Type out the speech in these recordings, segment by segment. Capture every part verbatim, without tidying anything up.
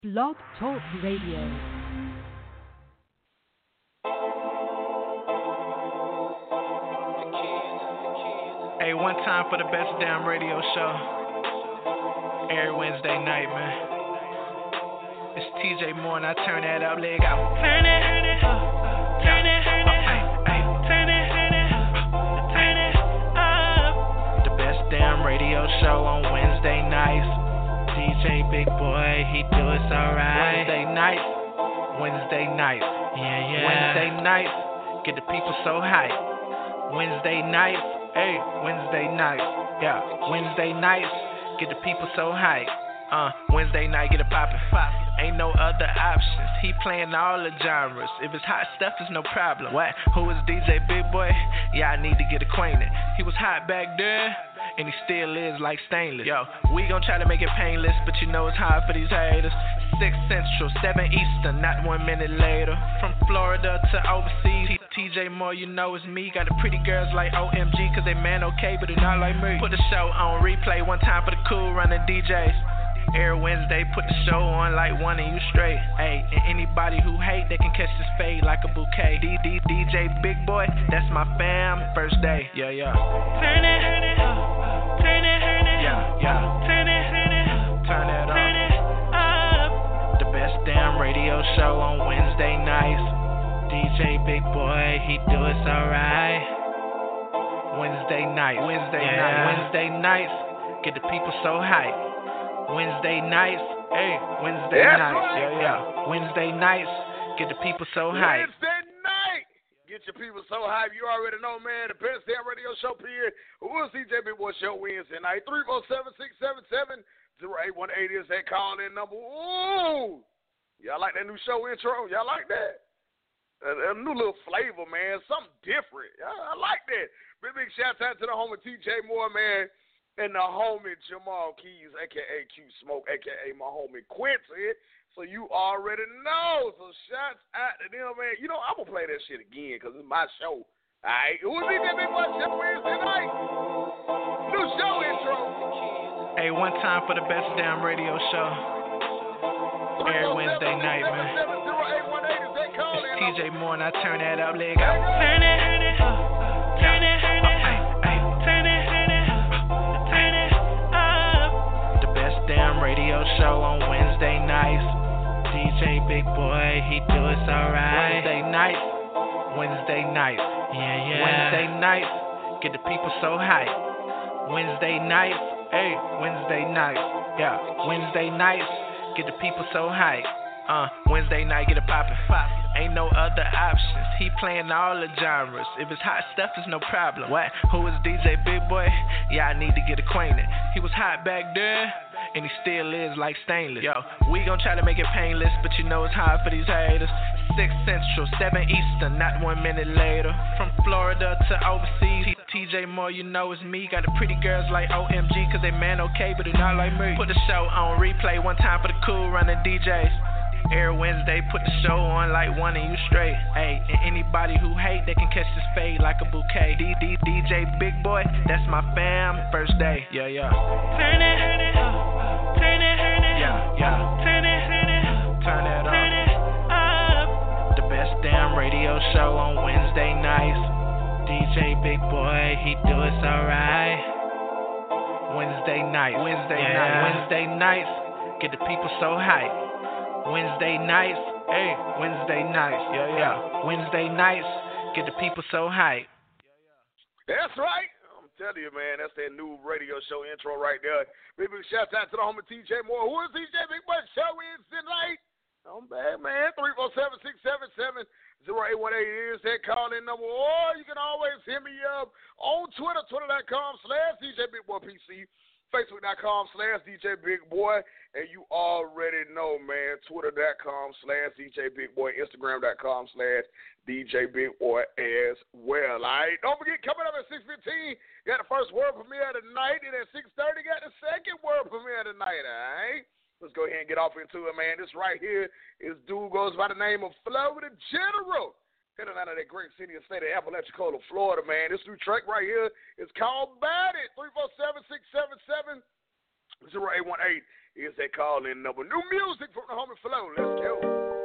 Blog Talk Radio. Hey, one time for the best damn radio show. Every Wednesday night, man. It's T J Moore and I turn that up, leg out. Turn it, turn it, turn it, turn it, turn it, turn it up. The best damn radio show on Wednesday nights. D J Big Boy, he do it so right. Wednesday nights, Wednesday nights, yeah, yeah. Wednesday nights, get the people so hype. Wednesday nights, hey, Wednesday nights, yeah. Wednesday nights, get the people so hype. Uh, Wednesday night, get it poppin'. Ain't no other options. He playing all the genres. If it's hot stuff, it's no problem. What? Who is D J Big Boy? Yeah, I need to get acquainted. He was hot back there, and he still is like stainless. Yo, we gon' try to make it painless, but you know it's hard for these haters. Six Central, seven Eastern, not one minute later. From Florida to overseas, T J Moore, you know it's me. Got the pretty girls like O M G, cause they man okay, but they not like me. Put the show on replay one time for the cool running D Js. Every Wednesday, put the show on like one and you straight. Hey, and anybody who hate, they can catch this fade like a bouquet. D D D J Big Boy, that's my fam. First day, yeah, yeah. Turn it, turn it, turn it, turn it, yeah, yeah. Turn it, turn it, turn it up, turn it up. The best damn radio show on Wednesday nights. D J Big Boy, he do it so right. Wednesday night, Wednesday yeah. night, Wednesday nights, get the people so hype. Wednesday nights, hey, Wednesday That's nights, right. yeah, yeah. Wednesday nights, get the people so hype. Wednesday night, get your people so hype. You already know, man, the best damn radio show period. Who is D J Big Boy Show Wednesday night? three four seven, six seven seven, zero eight one eight is that call-in number. Ooh, y'all like that new show intro? Y'all like that? A, a new little flavor, man. Something different. I, I like that. Big, big shout out to the homie T J Moore, man. And the homie Jamal Keys, a k a. Q Smoke, a k a my homie Quincy. So you already know. So shouts out to them, man. You know, I'm going to play that shit again because it's my show. All right. Who's D J Big Boy Show Wednesday night? New show intro. Hey, one time for the best damn radio show. Every Wednesday night, man. It's T J Moore and I turn that up, leg out. Turn it, turn it, turn it, turn it, turn it. Damn radio show on Wednesday nights. D J Big Boy, he do it so right. Wednesday nights, Wednesday nights, yeah, yeah. Wednesday nights, get the people so hype. Wednesday nights, hey, Wednesday nights, yeah. Wednesday nights, get the people so hype. Uh, Wednesday night, get it poppin'. Ain't no other options. He playing all the genres. If it's hot stuff, it's no problem. What? Who is D J Big Boy? Yeah, I need to get acquainted. He was hot back there, and he still is like stainless. Yo, we gon' try to make it painless, but you know it's hard for these haters. Six Central, seven Eastern, not one minute later. From Florida to overseas, T J Moore, you know it's me. Got the pretty girls like O M G, cause they man okay, but they not like me. Put the show on replay one time for the cool running D Js. Every Wednesday, put the show on like one and you straight. Hey, and anybody who hate, they can catch this fade like a bouquet. D D D J Big Boy, that's my fam. First day, yeah, yeah. Turn it, turn it, turn it, turn it, yeah, yeah. Turn it, turn it, turn it up, turn it up. The best damn radio show on Wednesday nights. D J Big Boy, he do it so right. Wednesday night, Wednesday yeah. night, Wednesday nights, get the people so hype. Wednesday nights, hey, Wednesday nights, yeah, yeah. Wednesday nights, get the people so hype. That's right. I'm telling you, man, that's that new radio show intro right there. Big, big shout out to the homie T J Moore. Who is T J Big Boy Show Wednesday night? I'm bad, man. three four seven, six seven seven, zero eight one eight is that call-in number. Or you can always hit me up on Twitter, twitter.com slash DJ Big Boy P C. Facebook.com slash DJ Big Boy. And you already know, man, Twitter.com slash DJ Big Boy, Instagram.com slash DJ Big Boy as well. All right. Don't forget, coming up at six fifteen, got the first word premiere tonight. And at six thirty, got the second word premiere tonight. All right. Let's go ahead and get off into it, man. This right here is dude goes by the name of Florida General. Heading out of that great city and state of Apalachicola, Florida, man. This new track right here is called Bad It. three four seven, six seven seven, zero eight one eight is that call-in number. New music from the homie Flow. Let's go.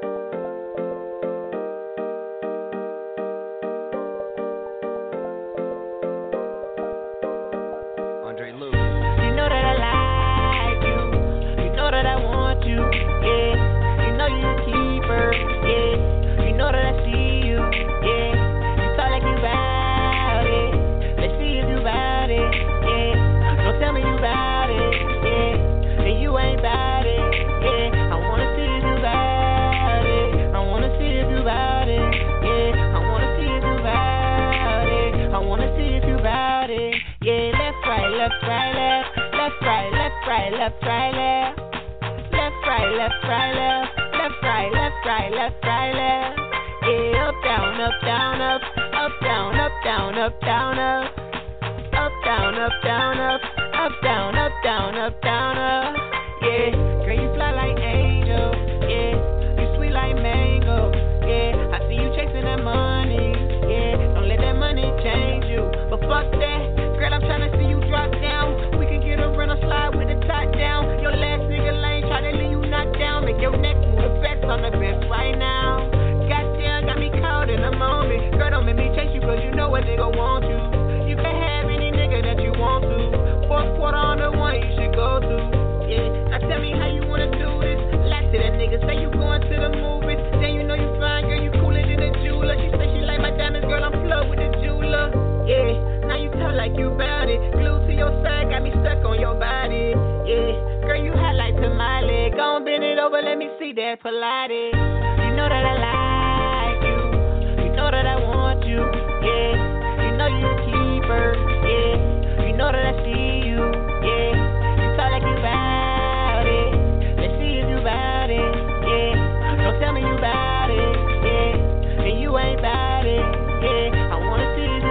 Andre Lewis. You know that I like you. You know that I want you. Yeah. You know you're a keeper. Yeah. You know that I see you. Yeah. You talk like you bout it. Let's see if you bout it. Yeah. Don't tell me you bout it. Yeah. And you ain't bout it. Yeah. I wanna see if you bout it. I wanna see if you bout it. Yeah. I wanna see if you bout it. I wanna see if you bout it. Yeah. Left, right, left, right, left. Left, right, left, right, left, right, left. Left, right, left, right, left. Left, right, left, right, left, right, left. Yeah, up, down, up, down, up. Up, down, up, down, up, down, up. Up, down, up, down, up. Up, down, up, down, up, down, up. Yeah, girl, you fly like angel. Yeah, you sweet like mango. Yeah, I see you chasing that money. Yeah, don't let that money change you. But fuck that, girl, I'm tryna see you drop down. We can get a rental slide with the top down. Your last nigga lane try to leave you knocked down. Make your neck move the best on the best right now. Goddamn, got me caught in a moment. Girl, don't make me chase you cause you know a nigga want you. You can have any nigga that you want to. Fourth quarter on the one you should go to. Yeah, now tell me how you wanna do this. Laugh to that nigga, say you going to the movies. Then you know you fine, girl, you cooler than a jeweler. She say she like my diamonds, girl, I'm flow with the jeweler. Yeah, now you talk like you bout it. Glued to your side, got me stuck on your body. Yeah, girl, you hot like tamale. Gon' bend it over, let me see that Pilates. You know that I like you. You know that I want you. Yeah, you know you a keeper. Yeah, you know that I see you. Yeah, you talk like you bout it. Let's see if you bout it. Yeah, don't tell me you bout it. Yeah, and you ain't bout it. Yeah, I wanna see if you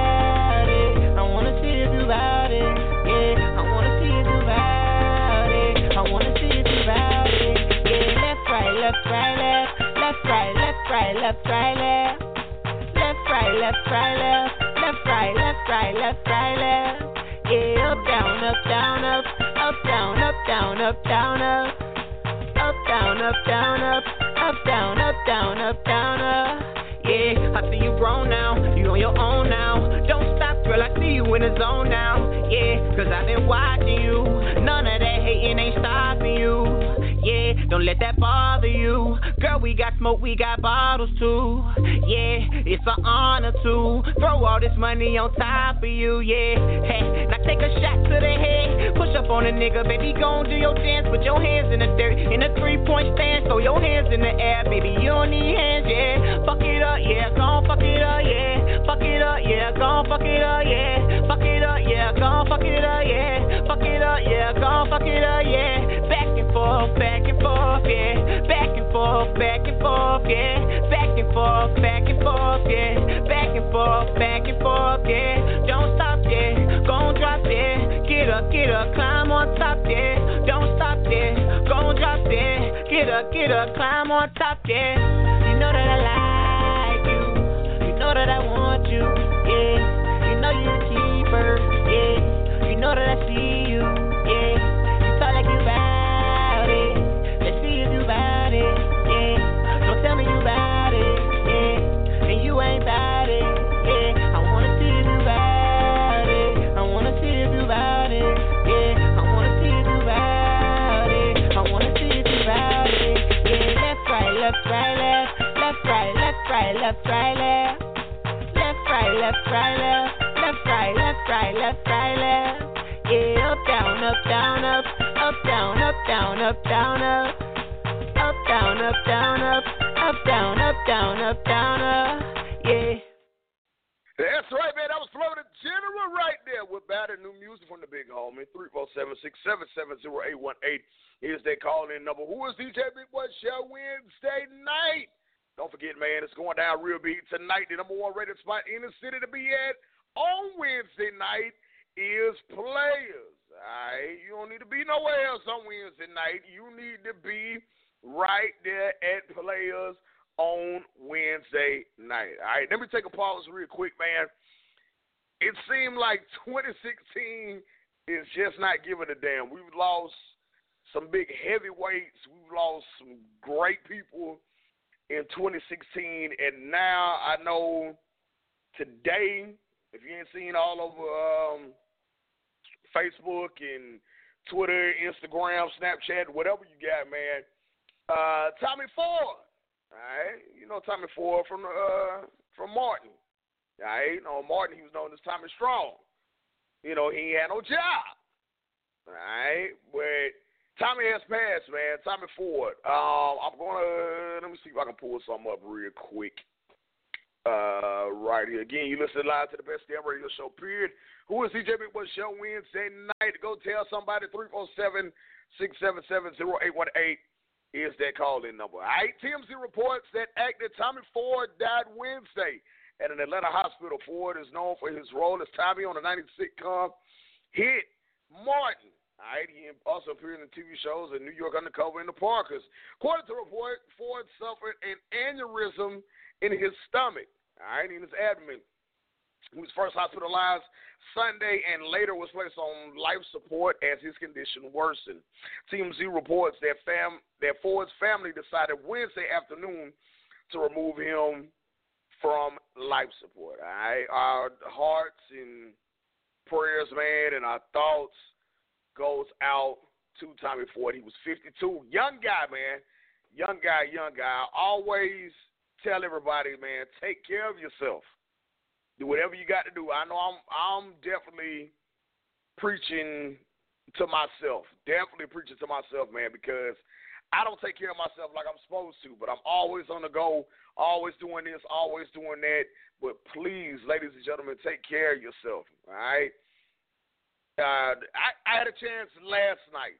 bout it. I wanna see if you bout it. Yeah, I wanna see if you bout it. I wanna see if you bout it. Yeah, left, right, left, right, left. Left, right, left, right, left, right, left. Left, right, left, right, left. Left, right, left, right, left, right, left. Yeah, up, down, up, down, up. Up, down, up, down, up, down, up. Up, down, up, down, up. Up, down, up, down, up, down, up. Yeah, I see you grown now. You on your own now. Don't stop, girl, I see you in the zone now. Yeah, cause I've been watching you. None of that hating ain't stopping you. Yeah, don't let that bother you. Girl, we got smoke, we got bottles too. Yeah, it's an honor to throw all this money on top of you. Yeah, hey, now take a shot to the head. Push up on a nigga, baby, gon' do your dance. Put your hands in the dirt, in a three-point stance. Throw your hands in the air, baby, you don't need hands, yeah. Fuck it up, yeah, gon' fuck it up, yeah. Fuck it up, yeah, gon' fuck it up, yeah. Fuck it up, yeah, gon' fuck it up, yeah. Fuck it up, yeah, gon' fuck it up, yeah. Back and forth, back and forth, yeah. Back and forth, back and forth, yeah. Back and forth, back and forth, yeah. Back and forth, back and forth, yeah. Don't stop, yeah. Gon' drop, yeah. Get up, get up, climb on top, yeah. Don't stop, yeah. Gon' drop, yeah. Get up, get up, climb on top, yeah. You know that I like you. You know that I want you, yeah. You know you're a keeper, yeah. You know that I see you, yeah. You talk like you bout it. Let's see if you bout it, yeah. Don't tell me you bout it, yeah. And you ain't bout it, yeah. I wanna see if you bout it. I wanna see if you bout it, yeah. I wanna see if you bout it. I wanna see if you bout it, yeah. Left, right, left, right, left. Left, right, left, right, left, right, left. Left, right, left, right, left. Left, right, left, right, left, right, left. Yeah, up, down, up, down, up. Up, down, up, down, up, down, up. Up, down, up, down, up. Up, down, up, down, up, down, up. Yeah. That's right, man. That was Flow the General right there with better new music from the big homie. three four seven, six seven seven, zero eight one eight is their call-in number. Who is D J Big Boy Show Wednesday night? Don't forget, man, it's going down real big tonight. The number one rated spot in the city to be at on Wednesday night is Players. All right? You don't need to be nowhere else on Wednesday night. You need to be right there at Players on Wednesday night. All right, let me take a pause real quick, man. It seemed like twenty sixteen is just not giving a damn. We've lost some big heavyweights. We've lost some great people in twenty sixteen, and now I know today, if you ain't seen all over um, Facebook and Twitter, Instagram, Snapchat, whatever you got, man, uh, Tommy Ford, all right? You know Tommy Ford from uh, from Martin. All right, you know, Martin, he was known as Tommy Strong. You know, he had no job. All right, but Tommy has passed, man. Tommy Ford. Um, I'm going to, let me see if I can pull something up real quick. Uh, right here. Again, you listen live to the best damn radio show, period. Who is C J Big Boy Show Wednesday night? Go tell somebody. Three four seven, six seven seven, zero eight one eight is that call-in number. All right, T M Z reports that actor Tommy Ford died Wednesday at an Atlanta hospital. Ford is known for his role as Tommy on the nineties sitcom hit Martin. All right, he also appeared in T V shows in New York Undercover and The Parkers. According to the report, Ford suffered an aneurysm in his stomach, all right, in his abdomen. He was first hospitalized Sunday and later was placed on life support as his condition worsened. T M Z reports that fam that Ford's family decided Wednesday afternoon to remove him from life support. All right, our hearts and prayers, man, and our thoughts goes out to Tommy Ford. He was fifty-two, young guy, man, young guy, young guy. I always tell everybody, man, take care of yourself. Do whatever you got to do. I know I'm, I'm definitely preaching to myself, definitely preaching to myself, man, because I don't take care of myself like I'm supposed to, but I'm always on the go, always doing this, always doing that. But please, ladies and gentlemen, take care of yourself, all right? Uh, I, I had a chance last night.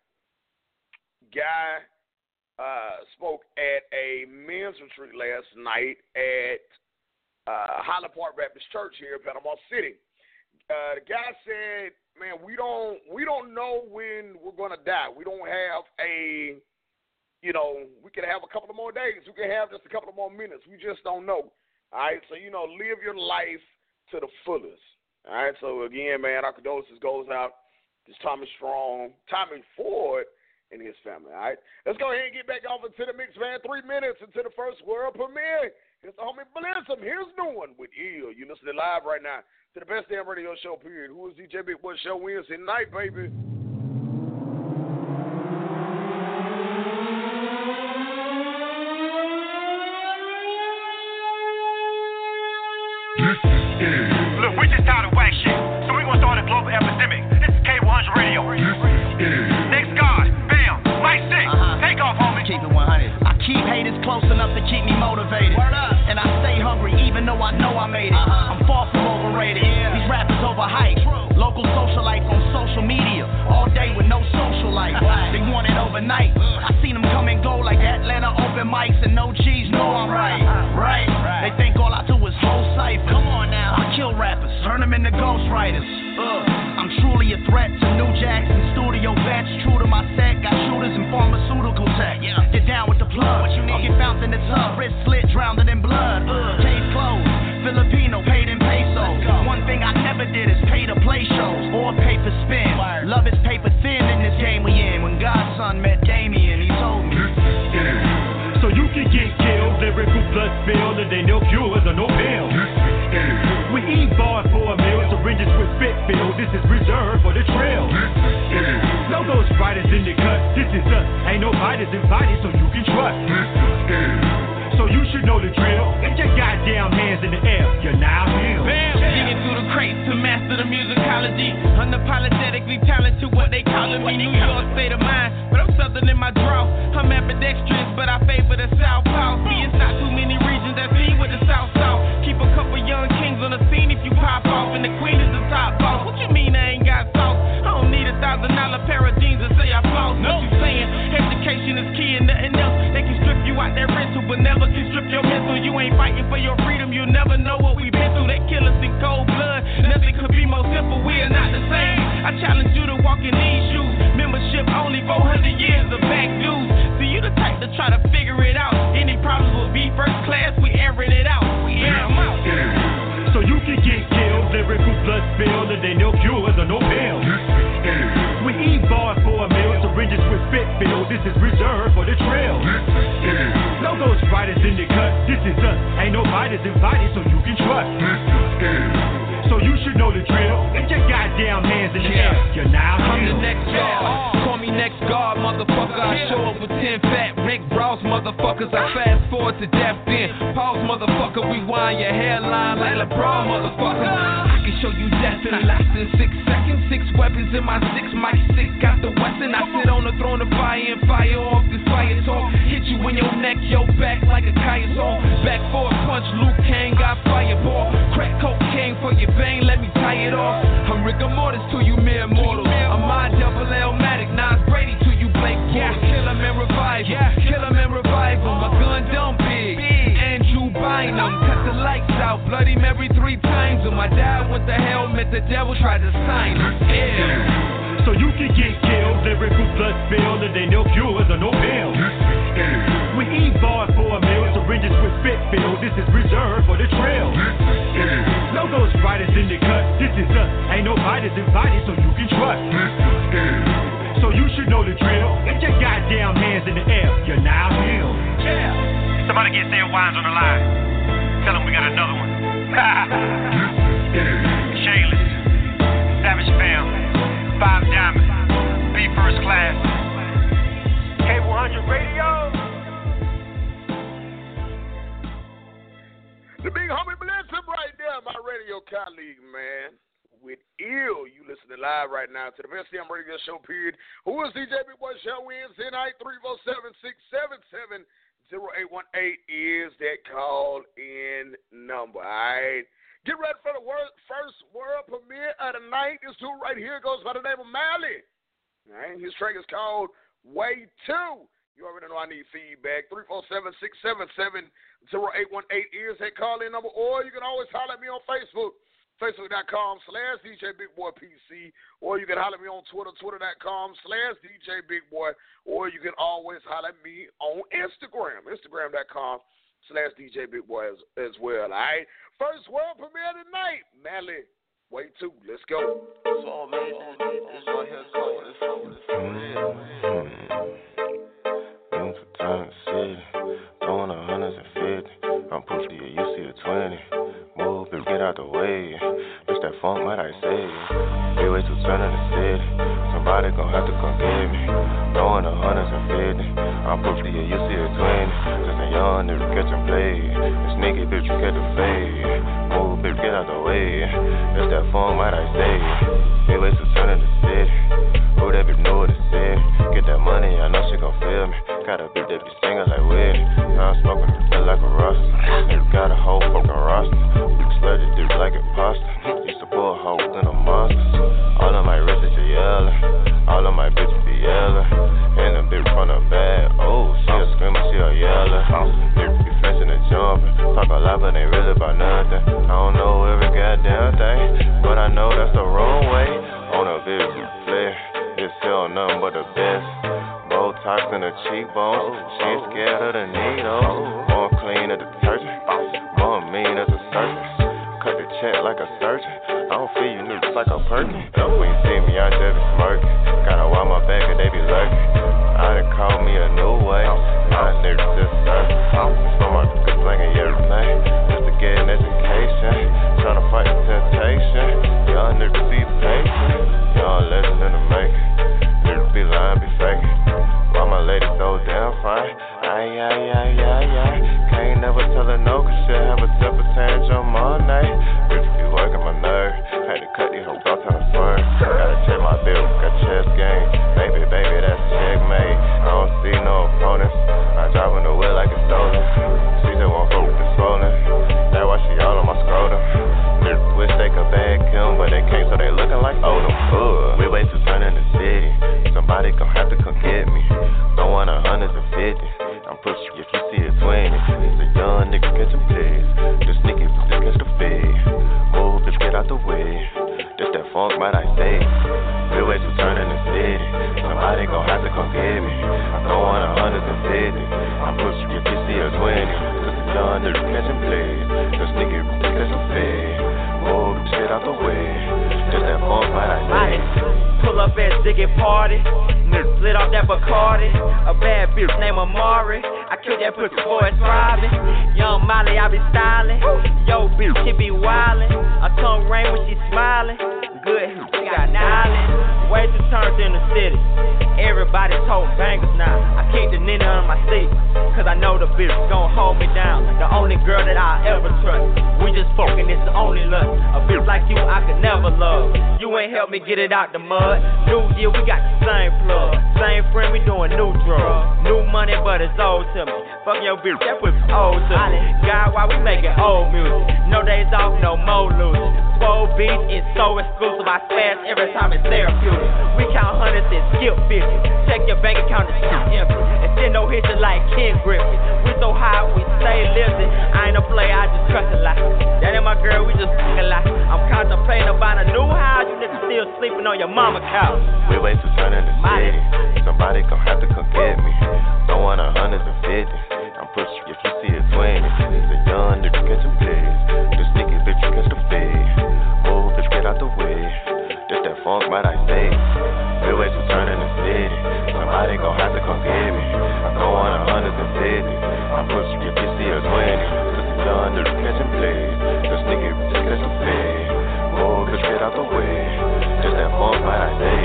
Guy uh, spoke at a men's retreat last night at uh, Highland Park Baptist Church here in Panama City. Uh, the guy said, man, we don't, we don't know when we're going to die. We don't have a... You know, we could have a couple of more days. We could have just a couple of more minutes. We just don't know. All right, so, you know, live your life to the fullest. All right, so, again, man, our condolences goes out to Tommy Strong, Tommy Ford, and his family. All right, let's go ahead and get back off into the mix, man. Three minutes into the first world premiere. It's the homie Blizzum. Here's new one with Ill. You listening live right now to the best damn radio show, period. Who is D J Big Boy Show Wednesday night, baby? Look, we just tired of whack shit, so we gonna start a global epidemic. This is K one hundred Radio. Next God, bam, Mike six, uh-huh. Take off, homie. Keep it one hundred. I keep haters close enough to keep me motivated. Word up. And I stay hungry even though I know I made it. Uh-huh. I'm far from overrated. Yeah. These rappers overhyped. True. Local socialite on social media, all day with no social life. They want it overnight. I seen them come and go like Atlanta open mics and no G's know I'm right. Right? Right. They think all I do is whole cipher. Come on now. I kill rappers, turn them into ghostwriters. Uh, I'm truly a threat to New Jacks and studio vets. True to my set, got shooters and pharmaceutical tech. Yeah. Get down with the plug. What you need? I'll get bounced in the tub, wrist slit, drowned in blood. Uh, case closed. Filipino, paid in pesos. One thing I never did is pay to play shows or pay for spin. Word. Love is paper thin in this game we in. When Godson met Damien, he told me. So you can get killed, lyrical blood spill, and they no cures or no pills. We eat bars for a meal, syringes with spit filled. This is reserved for the trail. No those fighters in the cut, this is us. Ain't no fighters invited, so you can trust. So you should know the drill. Get your goddamn hands in the air. You're now here. Bam! Digging through the crates to master the musicology. Unapologetically talented, what they calling me. New York state of mind, but I'm southern in my draw. I'm ambidextrous, but I favor the South South. See, it's not too many regions that feed with the South South. Keep a couple young kings on the scene if you pop off, and the queen is the top boss. What you mean I ain't got sauce? I don't need a thousand dollar pair of jeans to say I floss. No. What you saying? Education is key and nothing else. They can strip riders in the cut. This is us. Ain't no fighters invited, so you can trust. So you should know the drill. Get your goddamn hands in the air. You're now I'm here. the next guard. Call me next guard, motherfucker. I show up with ten fat Rick Ross, motherfuckers. I fast forward to death then. Pause, motherfucker. Rewind your hairline like LeBron, motherfucker. I can show you death in less than six seconds. Six weapons in my six, my six got the Wesson. I sit on the throne of fire and fire off this fire talk. Hit you in your neck, your back like a Kaya song. Back for a punch, Luke Kane got fireball. Crack cocaine for your vein, let me tie it off. I'm rigor mortis to you mere mortals. I'm my double L-matic, Nas Brady to you Blake Bulls. Kill him and revive him, kill him and revive him. My gun dumb big, Andrew Bynum. Cut the lights out, Bloody Mary three times. And my dad with the helmet, the devil tried to sign him. Yeah. So you can get killed, lyrical blood spilled, and they no cures or no pills. We eat bars for a meal, syringes with spit filled. This is reserved for the trail. No ghost riders in the cut. This is us. Ain't no fighters invited, so you can trust. So you should know the drill. Get your goddamn hands in the air. You're now healed. Yeah. Somebody get their wines on the line. Tell them we got another one. Shameless, Savage Fam, Five Diamond, B First Class, K one hundred Radio. The big homie bless him right there, my radio colleague, man. With ill, you listening live right now to the best damn radio show, period. Who is D J Big Boy Show Wednesday night? three four seven, six seven seven, zero eight one eight is that call in number. All right. Get ready for the wor- first world premiere of the night. This dude right here goes by the name of Mally. All right. His track is called Way two. You already know I need feedback. three four seven, six seven seven, zero eight one eight is that call in number. Or you can always holler at me on Facebook. Facebook.com slash DJ Big Boy P C, or you can holler at me on Twitter, Twitter.com slash DJ Big Boy, or you can always holler at me on Instagram, Instagram.com slash DJ Big Boy as, as well. All right. First world premiere tonight, Mally. Way two. Let's go. It's all amazing. This right here called this for real. Been for time to city, throwing a hundreds and fifty. I'm pushing you, you see the twenty. Move, bitch, get out the way. It's that funk, might I say. Be way too turn in the city. Somebody gon' have to come get me. Throwing a hundreds and fifty. I'm pushing you, you see the twenty. Just a young nigga catch and play. It's sneaky, bitch, you catch the fade. Move, bitch, get out the way. It's that funk, might I say. Be way too turn in the city. Who that bitch know what it said? Get that money, I know she gon' feel me. Got a bitch that be singing like Whitney. Now I'm smoking the feel like a roster. Nigga got a whole fucking roster. Sludgy dick like a pasta. Used to pull hoes in the monsters. All of my wrists are yellow. All of my bitches be yellow. And the bitch from the bag. Oh, she a screamer, she a yeller. Bitch be flashing and jumping. Talk a lot, but ain't really about nothing. I don't know every goddamn thing, but I know that's the wrong way. On a bitch you play. It's hell nothing but the best. Botox in the cheekbones. She ain't scared of the needles. More clean as a detergent. More mean as a surgeon. Cut the check like a surgeon. I don't feel you niggas like a perkin. When you see me, I just be smirking. Gotta wind my back and they be lurking. I done called me a new way. Now niggas just surfing. So much good slinging everything. Just to get an education. Tryna fight the temptation. Young niggas be patient. Young legend in the making. Niggas be lying, be faking. Why my lady so damn fine? Ay, ay, ay, ay, ay. Can't never tell her no, cause she'll have a temper tantrum all night. Bitch be working my nerve. Had to cut these hoes off on the firm. Gotta check my bill, got chest game. Baby, baby, that's checkmate. I don't see no opponents. I drive in the wheel like it's stolen. She just won't fuck with the swollen. That's why she all on my scrotum. Niggas wish they could bag him, but they can't, so they looking like Odom. Ugh. We wait to turn in the city. Somebody gon' have to come get me. Don't want a hundreds and fifty. I'm pushing if you see a twenty. It's a young nigga catching plays. The sneaky just catch the fade. Move, bitch, get out the way. Just that funk, might I say. We wait to turn in the city. Somebody gon' have to come get me. I don't want a hundreds and fifty. I'm pushing if you see a twenty. It's a young nigga catching plays. The sneaky just catch the fade. Move, bitch, get out the way. Just that funk, might I say. Pull up at Z to get party. Niggas slid off that Bacardi. A bad bitch named Amari. I killed that pussy boy, it's thriving. Young Molly, I be styling. Yo, bitch, she be wildin'. I tongue rain when she smiling. Good, she got knowledge. Way too turned in the city. Everybody told bangers now. I keep the nigga on my seat, cause I know the bitch gon' hold me down. The only girl that I ever trust. We just fucking, it's the only lust. A bitch like you I could never love. You ain't helped me get it out the mud. New year, we got the same plug. Same friend, we doing new drugs. New money, but it's old to me. Fuck your bitch, that pussy old to me. God, why we making old music? No days off, no more losing. Swole beats is so exclusive. I smash every time it's therapeutic. We count hundreds and skip fifty. Check your bank account, it's empty. And still no hits like Ken Griffin. We so high, we stay lifted. I ain't a player, I just trust a lot. That ain't my girl, we just fuck a lot. I'm contemplating about a new house. You niggas still sleeping on your mama couch. We wait to turn in the city. Somebody gon' have to come get me. Don't want a hundreds and fifties. I'm pushing if you see a twenty. It's a young nigga catch some plays. The sneaky bitch catch the fade. Move, bitch, get out the way. Just that funk, might I say. We wait to turn in the city. Somebody gon' have to come get me. I don't want a hundreds and fifties. I'm pushing if you see a twenty. It's a young nigga catch some plays. The sneaky bitch catch the fade. Move, bitch, get out the way. Just that funk, might I say.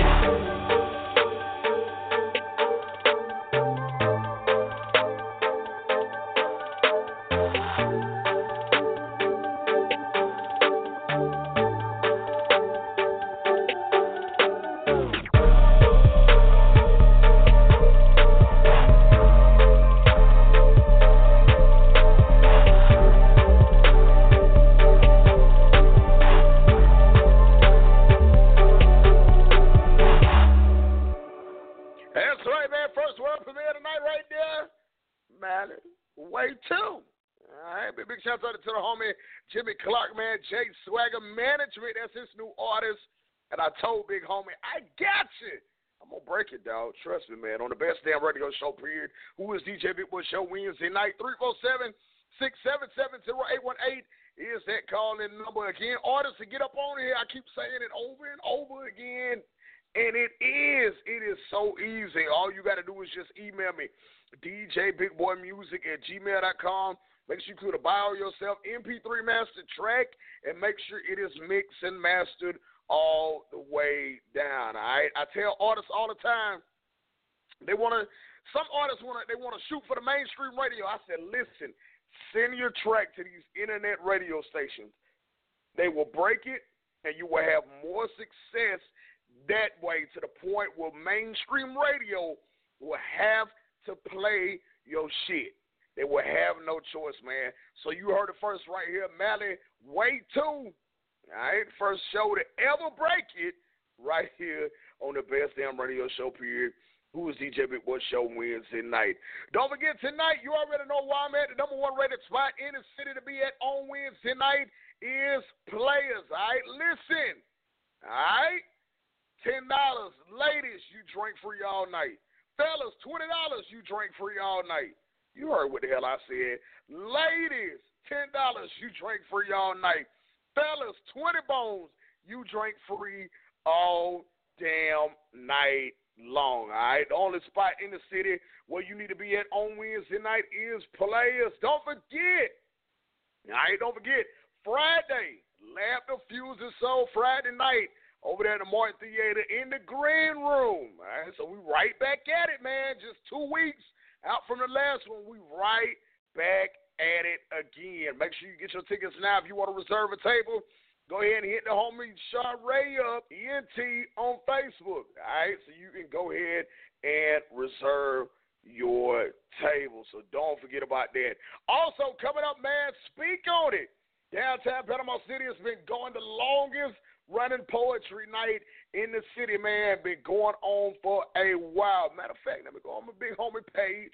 Jimmy Clark, man, Jay Swagger Management, that's his new artist. And I told Big Homie, I got you. I'm going to break it, dog. Trust me, man. On the best damn radio show, period. Who is D J Big Boy Show Wednesday night? three four seven, six seven seven, zero eight one eight is that call-in number again. Artists to get up on here. I keep saying it over and over again. And it is. It is so easy. All you got to do is just email me, D J Big Boy Music at gmail dot com. Make sure you include a bio yourself, M P three master track, and make sure it is mixed and mastered all the way down. All right. I tell artists all the time, they want to. Some artists want to. They want to shoot for the mainstream radio. I said, listen, send your track to these internet radio stations. They will break it, and you will have more success that way. To the point where mainstream radio will have to play your shit. They will have no choice, man. So you heard it first right here. Mally, Way two. All right, first show to ever break it right here on the best damn radio show, period. Who is D J Big Boy Show Wednesday night? Don't forget, tonight, you already know where I'm at. The number one rated spot in the city to be at on Wednesday night is Players. All right, listen. All right, ten dollars. Ladies, you drink free all night. Fellas, twenty dollars. You drink free all night. You heard what the hell I said. Ladies, ten dollars, you drink free all night. Fellas, twenty bones, you drink free all damn night long, all right? The only spot in the city where you need to be at on Wednesday night is Players. Don't forget, all right, don't forget, Friday, Lab the Fuse and Soul Friday night over there in the Martin Theater in the green room, all right? So we right back at it, man, just two weeks. Out from the last one, we right back at it again. Make sure you get your tickets now. If you want to reserve a table, go ahead and hit the homie Sharay up, E N T, on Facebook. All right, so you can go ahead and reserve your table. So don't forget about that. Also, coming up, man, speak on it. Downtown Panama City has been going the longest running poetry night in the city, man. Been going on for a while. Matter of fact, let me go on my Big Homie page.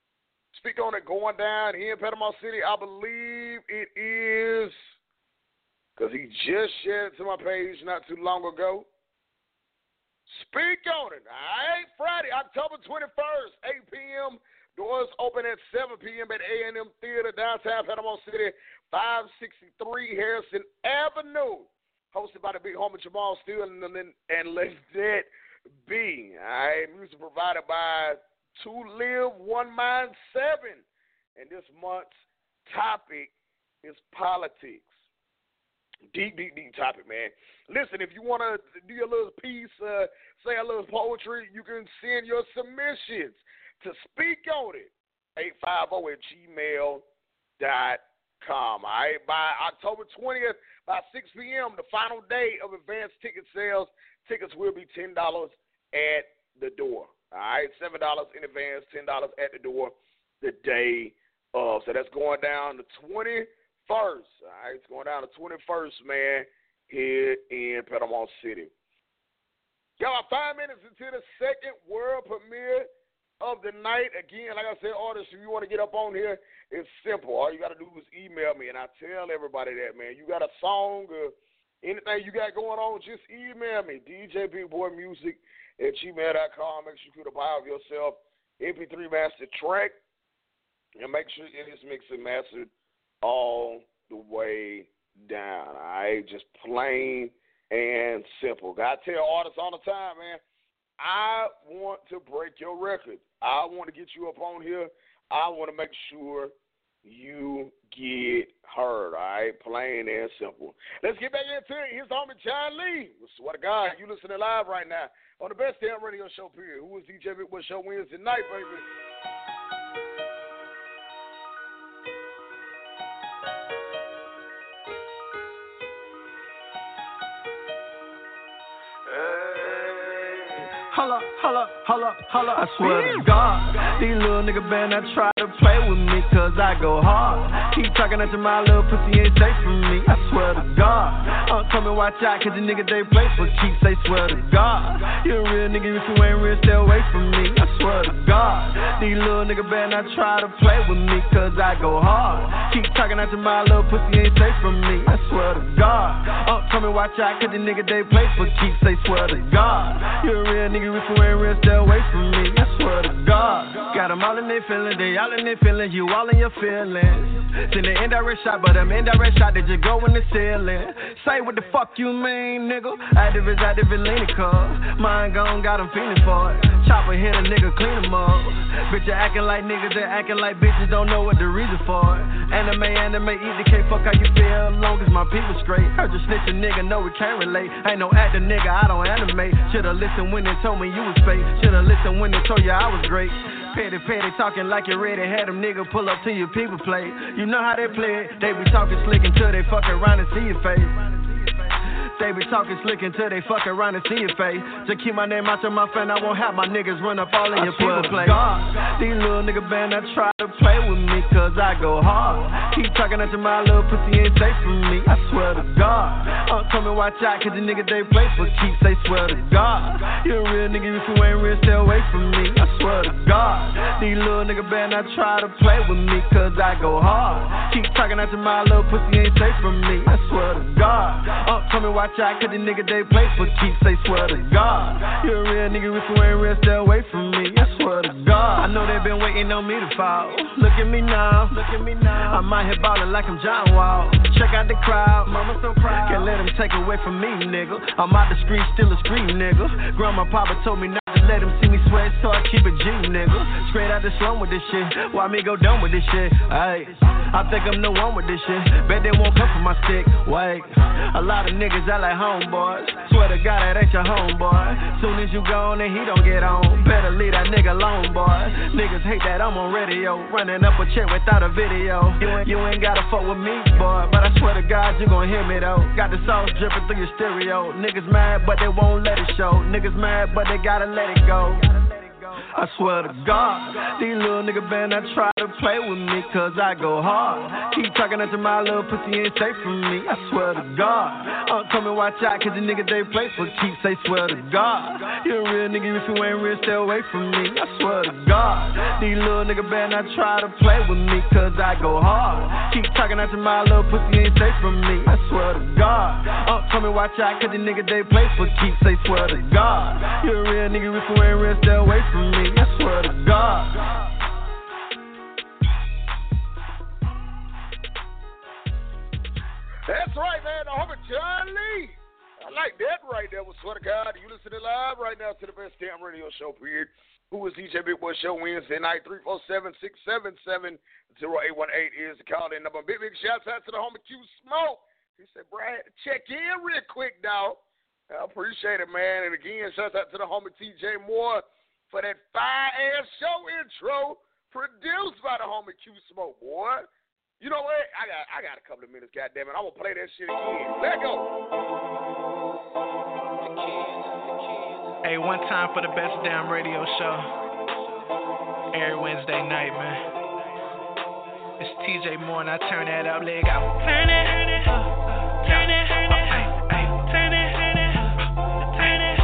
Speak on it going down here in Panama City. I believe it is, because he just shared it to my page not too long ago. Speak on it. All right, Friday, October twenty-first, eight p.m. Doors open at seven p.m. at A and M Theater, downtown Panama City, five sixty-three Harrison Avenue. Hosted by the big homie Jamal Steele and, and, and Lynette B. All right, music provided by Two Live, One Mind, Seven. And this month's topic is politics. Deep, deep, deep topic, man. Listen, if you want to do your little piece, uh, say a little poetry, you can send your submissions to speak on it, eight five zero at gmail dot com. All right, by October twentieth, by six p.m., the final day of advanced ticket sales, tickets will be ten dollars at the door. All right, seven dollars in advance, ten dollars at the door the day of. So that's going down the twenty-first. All right, it's going down the twenty-first, man, here in Panama City. Got about five minutes until the second world premiere of the night. Again, like I said, artists, if you want to get up on here, it's simple. All you got to do is email me, and I tell everybody that, man. You got a song or anything you got going on, just email me, D J Big Boy Music at gmail dot com. Make sure you put a bio of yourself, M P three master track, and make sure it is mixed and mastered all the way down. All right, just plain and simple. Got to tell artists all the time, man, I want to break your record. I want to get you up on here. I want to make sure you get heard, all right? Plain and simple. Let's get back into it. Here's homie John Lee. I swear to God, you listening live right now on the best damn radio show, period. Who is D J Big Boy Show Wednesday night, baby? Holla, holla, holla, holla, I swear to God, these little nigga band that try to play with me, cause I go hard. Keep talking after my little pussy ain't safe from me, I swear to God. I'm coming, watch out, cause the nigga they play for keeps, they swear to God. You a real nigga, if you ain't real, stay away from me, I swear to God. These little nigga band that try to play with me, cause I go hard. Keep talking after my little pussy ain't safe from me, I swear to God. I'm coming, watch out, cause the nigga they play for keeps, they swear to God. You a real nigga, if you ain't real, stay away from me, I swear to God. Got them all in their feelings, they all in their feelings, you all in your feelings. Send an indirect shot, but them indirect shot, they just go in the ceiling. Say what the fuck you mean, nigga. Active is active and leaning, cuz mine gone, got them feeling for it. Chopper hit a nigga, clean them up. Bitch, you acting like niggas, they acting like bitches, don't know what the reason for it. Anime, anime, easy, can't fuck how you feel, long as my people straight. Heard you snitch a nigga, know we can't relate. Ain't no actor nigga, I don't animate. Should've listened when they told me you was fake. Should've listened when they told you I was great. Petty, petty, talking like you ready. Had them nigga pull up to your people play. You know how they play it. They be talking slick until they fuck around and see your face. They be talking slick until they fuck around and see your face. Just keep my name out your mouth and I won't have my niggas run up all in your people play. God, these little nigga band that try to play with me, cause I go hard. Keep talking after my little pussy ain't safe from me, I swear to God. I'm coming, watch out, cause the nigga they play for keeps, they swear to God. You a real nigga, if you ain't real, stay away from me, I swear to God. These little nigga band that try to play with me, cause I go hard. Keep talking after my little pussy ain't safe from me, I swear to God. I'm coming, watch out, cause the nigga they play for keeps, they swear to God. You a real nigga, if you ain't real, stay away from me, I swear to God. I know they been waiting on me to fall. Look at me now, look at me now. I'm out here ballin' like I'm John Wall. Check out the crowd, mama so proud. Can't let them take away from me, nigga. I'm out the street, still a street, nigga. Grandma, papa told me not to let them see me sweat, so I keep it G, nigga. Straight out the slum with this shit. Why me go dumb with this shit? Ayy, I think I'm the one with this shit. Bet they won't come for my stick. Wait, a lot of niggas out like homeboys. Swear to God, that ain't your homeboy. Soon as you gone and he don't get on, better leave that nigga alone, boy. Niggas hate that I'm on radio, running up a check without a video. You ain't, you ain't gotta fuck with me, boy, but I swear to God you gon' hear me though. Got the sauce dripping through your stereo. Niggas mad but they won't let it show. Niggas mad but they gotta let it go. I swear to God, these little nigga band that try to play with me, cause I go hard. Keep talking after my little pussy ain't safe from me, I swear to God. I'm coming, watch out, cause the nigga they play for keeps, they swear to God. You a real nigga, if you ain't real, stay away from me, I swear to God. These little nigga band that try to play with me, cause I go hard. Keep talking after my little pussy ain't safe from me, I swear to God. I'm coming, watch out, cause the nigga they play for keeps, they swear to God. You a real nigga, if you ain't real, stay away from me, I swear to God. That's right, man. The homie John Lee. I like that right there. Was swear to God, you listening live right now to the best damn radio show period. Who is D J Big Boy Show Wednesday night? three four seven, six seven seven, zero eight one eight is the call in number. Big big shouts out to the homie Q Smoke. He said, Brad, check in real quick, dog. I appreciate it, man. And again, shouts out to the homie T J Moore for that fire-ass show intro produced by the homie Q Smoke, boy. You know what? I got I got a couple of minutes, goddammit. I'm going to play that shit again. Let go. Hey, one time for the best damn radio show. Every Wednesday night, man. It's T J Moore, and I turn that up, leg out. Turn it, turn it, turn it, turn it, turn it, turn it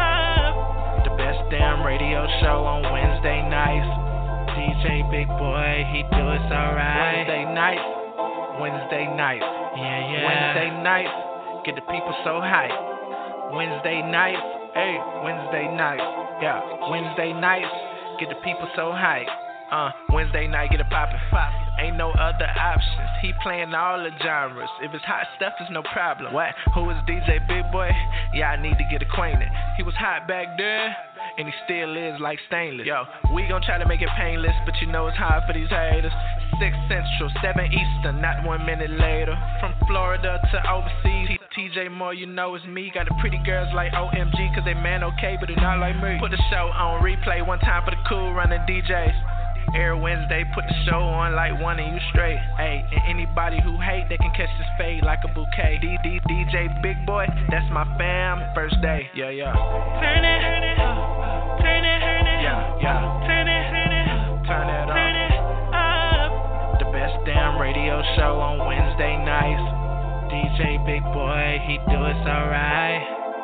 up. The best damn radio show on Wednesday nights. D J Big Boy, he do it so right. Wednesday nights, Wednesday nights, yeah, yeah. Wednesday nights, get the people so hype. Wednesday nights, hey, Wednesday nights, yeah. Wednesday nights, get the people so hype. Uh, Wednesday night, get it poppin'. Ain't no other options. He playing all the genres. If it's hot stuff, it's no problem. What? Who is D J Big Boy? Yeah, I need to get acquainted. He was hot back there, and he still is like stainless. Yo, we gon' try to make it painless, but you know it's hard for these haters. Six Central, seven Eastern, not one minute later. From Florida to overseas, T J Moore, you know it's me. Got the pretty girls like O M G, cause they man okay, but they not like me. Put the show on replay one time for the cool running D Js. Every Wednesday, put the show on like one and you straight. Hey, and anybody who hate, they can catch this fade like a bouquet. D D D J Big Boy, that's my fam. First day, yeah, yeah. Turn it, turn it, turn it, turn it, yeah, yeah. Turn it, turn it, turn it up, turn it up. The best damn radio show on Wednesday nights. D J Big Boy, he do it so right.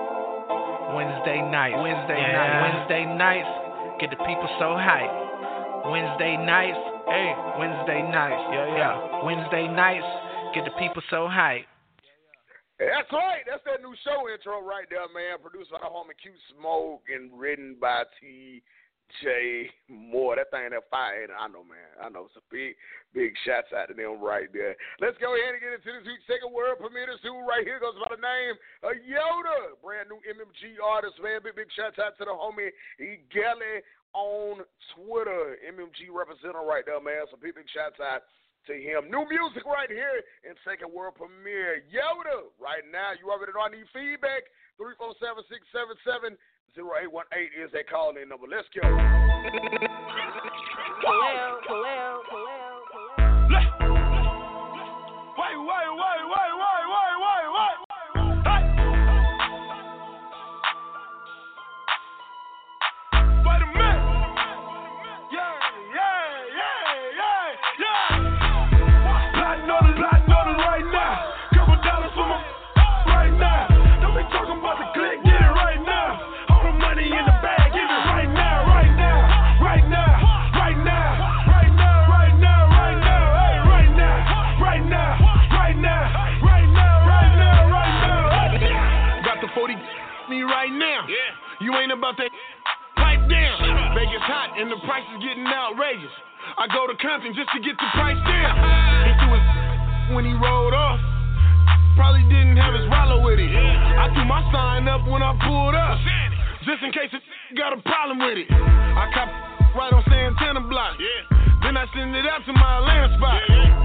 Wednesday nights, Wednesday yeah. nights, Wednesday nights. Get the people so hype. Wednesday nights, hey, Wednesday nights, yeah, yeah. Wednesday nights, get the people so hype. That's right. That's that new show intro right there, man. Produced by the homie Q Smoke and written by T J Moore. That thing that fire, I know, man. I know. It's a big, big shouts out to them right there. Let's go ahead and get into this week's second word premiere. Who right here goes by the name of Yoda. Brand new M M G artist, man. Big, big shouts out to the homie Egelli on Twitter. M M G representative right there, man. So big, big shouts out to him. New music right here in second world premiere. Yoda, right now. You already know I need feedback. three four seven, six seven seven, zero eight one eight is that call-in number. Let's go. Well, well, well, Wait, wait, wait, wait, wait, wait, wait, wait. Wait a minute. Yeah, yeah, yeah, yeah, yeah. Plotting on the, plotting on the right now. Couple dollars for my right now. Don't be talking about the click, get it right now. All the money in the bag, give it right now, right now, right now, right now, right now, right now, right now, hey, right now, right now, right now, right now, right now, right now. Got the forty me right now. Yeah. You ain't about that. Pipe down. Vegas hot and the price is getting outrageous. I go to Compton just to get the price down. He threw his when he rolled off. Probably didn't have his wallet with him. I threw my sign up when I pulled up, just in case it got a problem with it. I cop right on Santana Block. Then I send it out to my Atlanta spot.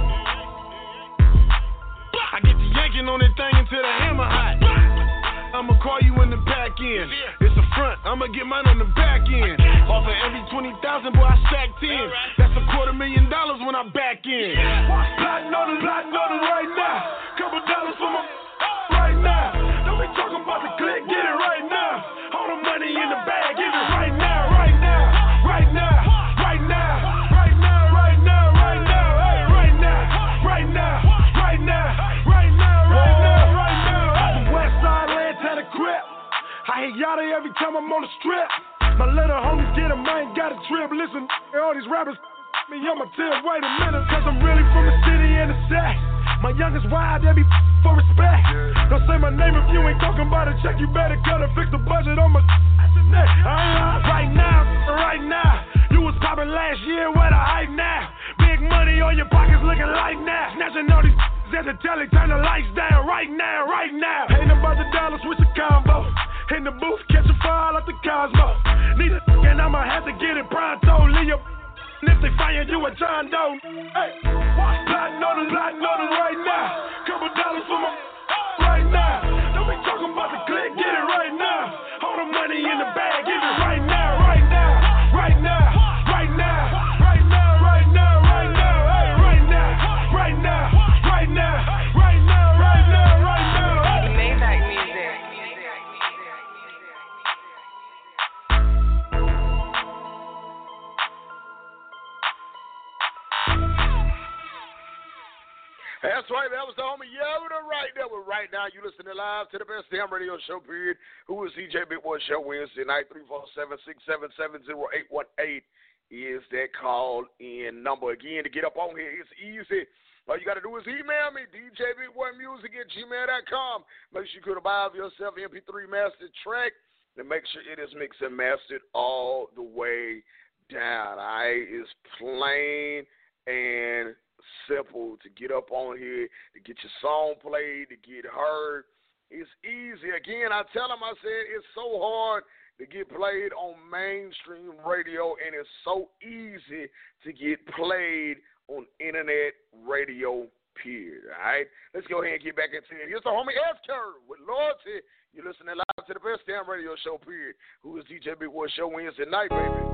I get the yanking on that thing until the hammer hot. I'ma call you in the back end. It's a front, I'ma get mine on the back end. Off of every twenty thousand, boy, I stack ten. That's a quarter million dollars when I back in. Plotting on it, plotting on it right now. Couple dollars for my right now. Don't be talking about the click, get it right now. All the money in the bag, give it right now, right now, right now, right now, right now, right now, right now, hey, right now, right now, right now, right now, right now, right now. West side land to the crib. I hit yada every time I'm on the strip. My little homies get 'em, I ain't got a trip. Listen, all these rappers me on my tip. Wait a minute, cause I'm really from the city and the sack. My youngest wild, they be for respect. Don't say my name if you ain't talking about a check. You better cut or fix the budget on my neck. Uh, right now, right now. You was popping last year, where the hype now? Big money on your pockets looking like now. Snatching all these at the telly, turn the lights down right now, right now. Ain't about the dollars, switch the combo. In the booth, catch a fire like the Cosmo. Need a and I'ma have to get it pronto. Leave your if they find you a John Doe. Hey, plotting on the, plotting on the right now. Couple dollars for my right now. Don't be talking about the click, get it right now. All the money in the bag, give it right now, right now, right now, right now, right now, right now, right now, hey, right now, right now, right now, right now, right now, right now. Maybach music. That's right, that was the homie Yoda right there. We're right now. You listening live to the best damn radio show, period. Who is C J Big Boy Show Wednesday night? three four seven, six seven seven, zero eight one eight is that call in number. Again, to get up on here, it's easy. All you got to do is email me, d j big boy music at gmail dot com. Make sure you could buy yourself an M P three mastered track and make sure it is mixed and mastered all the way down. All right? It's plain and simple to get up on here, to get your song played, to get heard. It's easy. Again, I tell them, I said, it's so hard to get played on mainstream radio, and it's so easy to get played on internet radio, period. All right? Let's go ahead and get back into it. Here's the homie S-Curve with Loyalty. You're listening live to the best damn radio show, period. Who is D J Big Boy Show Wednesday night, baby?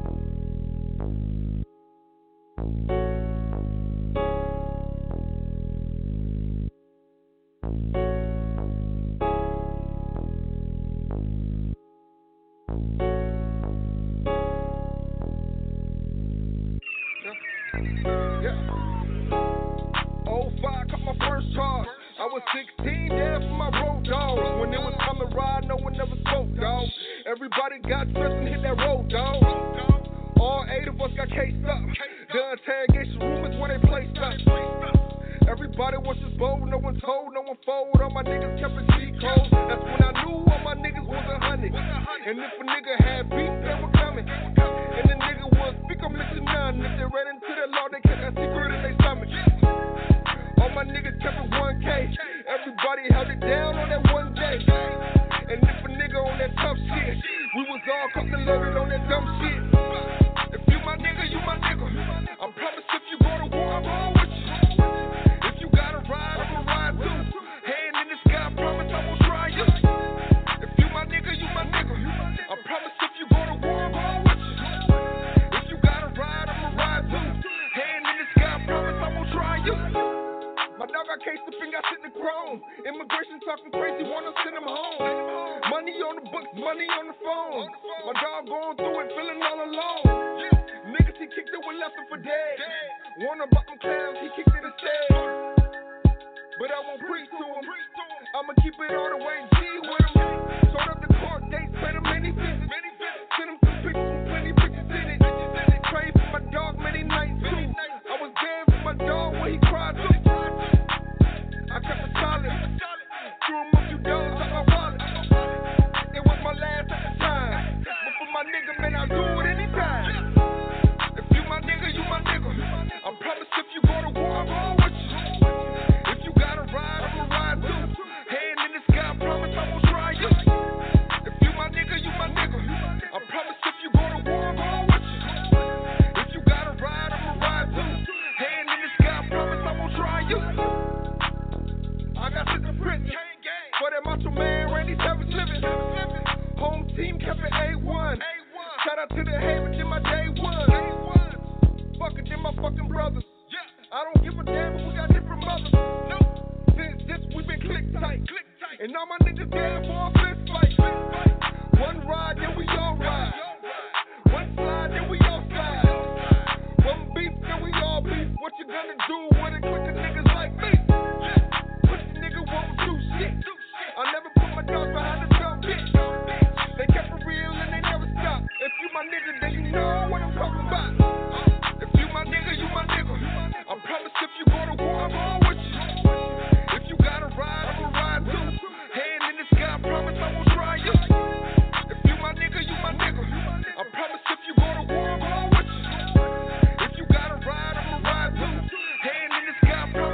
sixteen, yeah, for my road dog. When it was time to ride, no one ever spoke, dog. Everybody got dressed and hit that road, dog. All eight of us got cased up. The interrogation room is where they placed us. Everybody was just bold, no one told, no one fold. All my niggas kept a G code. That's when I knew all my niggas was a hundred. And if a nigga had beef, they were coming. And the nigga would speak, I'm missing none. If they ran into the law, they kept that secret in their stomach. All my niggas kept it one K. Everybody held it down on that one day. And if a nigga on that tough shit, we was all cooked and loaded on that dumb shit. If you my nigga, you my nigga. I promise if you go to war, I'm all with you. If you gotta ride, I'ma ride too. Hand in the sky, I promise I won't try you. If you my nigga, you my nigga. I promise if you go to war, I'm all with you. If you gotta ride, I'ma ride too. Hand in the sky, I promise I won't try you. My dog got cased up and got shit in the chrome. Immigration talking crazy, wanna send him home. Money on the books, money on the phone. My dog going through it, feeling all alone. Niggas, he kicked it with left him for dead. Warn about them clowns, he kicked it instead. But I won't preach to him. I'ma keep it all the way G with him. Showed up the court dates, paid him many visits. Sent him some pictures, plenty pictures in it. Prayed for my dog many nights too. I was there for my dog when he cried too. I kept it solid. Threw him a few dollars out my wallet. It was my last at the time. But for my nigga, man, I'll do it anytime. If you my nigga, you my nigga. I promise if you go to war, I'm all with you. If you gotta ride, I'ma ride too. Hand in the sky, I promise I won't try you. If you my nigga, you my nigga. I promise if you go to war, I'm all with you. If you gotta ride, I'ma ride too. Hand in the sky, I promise I won't try you. I got shit to print for that macho man, Randy Savage living. Home team kept it A one. Shout out to the Haven, did my day one. Fucking did my fucking brothers. I don't give a damn if we got different mothers. Since this, we been click tight. And all my niggas dead for a fist fight. One ride, then we all ride. One slide, then we all slide. One beef, then we all beef. What you gonna do with a clique of niggas like me? Won't do shit. I never put my dog behind the drum, bitch. They kept it real and they never stop. If you my nigga, then you know what I'm talking about. If you my nigga, you my nigga. I promise if you go to war, I'm all with you. If you gotta ride, I'ma ride too. Hand in the sky, I promise I won't try you. If you my nigga, you my nigga. I promise if you go to war, I'm all with you. If you gotta ride, I'ma ride too. Hand in the sky, I promise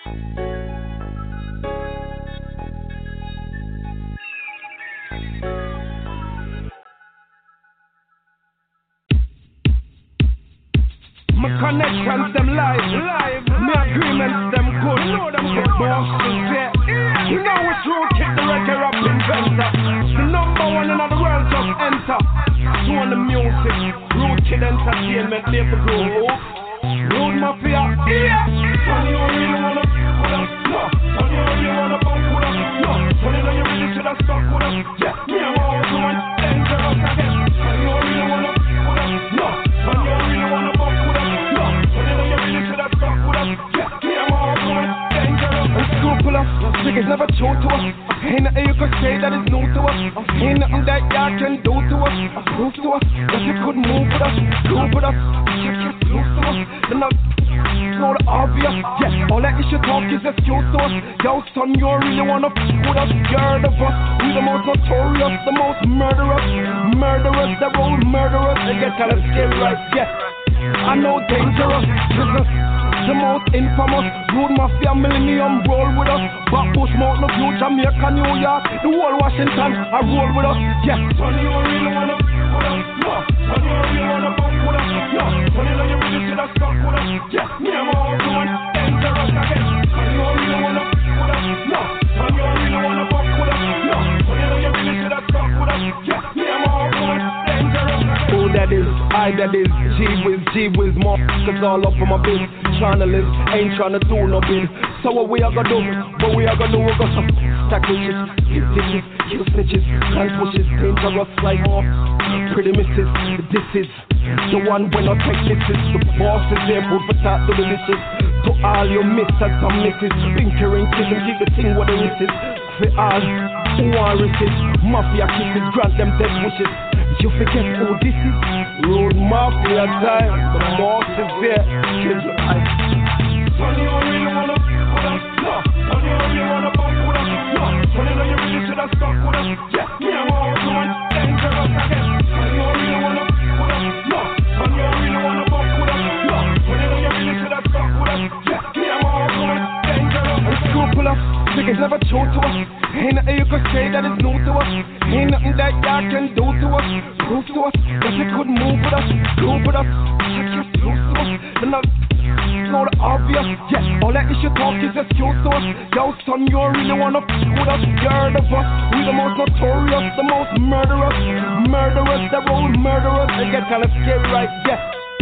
My connections, them live, live. My agreements, them good. You know them good. Bosses, yeah. You know which road kick the reggae rap inventor. The number one in the world just enter. So on the music, road kid entertainment, never grow. Road mafia, yeah. Tony, you really wanna put up? No. Tony, you really wanna bump with us? No. Tony, you really should have stuck with us? Yeah. Me and my old woman, dangerous again. Tony, you really wanna put up? No. Tony, you really wanna bump with us? No. Tony, you really should have stuck with us? Yeah. Me and my old woman, dangerous. Unscrupulous, niggas never true to us. Ain't nothing you can say that is new to us. Ain't nothing that y'all can do to us. Prove to us that you could move with us, groove with us. You can't lose to us. Then I know the obvious. Yeah, all that issue talk is excuse to us. Yo, son, you really wanna f with us? You heard of us. We the most notorious, the most murderous. Murderers, the road murderers. They get kinda scary, right? Yeah, I know dangerous. Business. The most infamous, rude mafia millennium roll with us. Backbush, Mountain View, Jamaica, New York, the whole Washington, I roll with us. Yeah, Tony, you really wanna put us? No. Tony, you really wanna bump with us? No. Tony, you really should have stuck with us? Yeah, me and my old woman, dangerous again. Tony, you really wanna put us? No. Tony, you really wanna bump with us? No. Tony, you really should have stuck with us? Yeah, me and my old woman, dangerous again. Who that is? I that is. G Wiz, G Wiz, more cause all up for my biz. Tryna live, ain't tryna do no bid. So what we are gonna do? What we are gonna do? We got some stack bitches, hit bitches, kill snitches, gun pushes, dangerous like more. Pretty misses, this is the one when I take misses. The boss is there, food for top to the dishes. To all your misses and misses, finkering kids and keep the thing what the risk is. For all who are resist, mafia kisses, grant them death wishes. You forget who this is? Road mafia time. The boss is there. Kids your eyes. Tony, you really wanna put us? No. Tony, you really wanna bump with us? No. Tony, you really should have stuck with us? Yeah. Me and my old woman, dangerous again. Tony, you really wanna put us? No. Tony, you really wanna bump with us? No. Tony, you really should have stuck with us? Yeah. Me and my old woman, dangerous. Unscrupulous, niggas never true to us. Ain't nothing you can say that is new to us. Ain't nothing that y'all can do to us. Prove to us that you could move with us, groove with us. You can't lose to us. Then I know the obvious. Yeah, all that issue talk is excuse to us. Yo, son, you really wanna f with us? You heard of us. We the most notorious, the most murderous. Murderers, the road murderers. They get kinda scary, right? Yeah,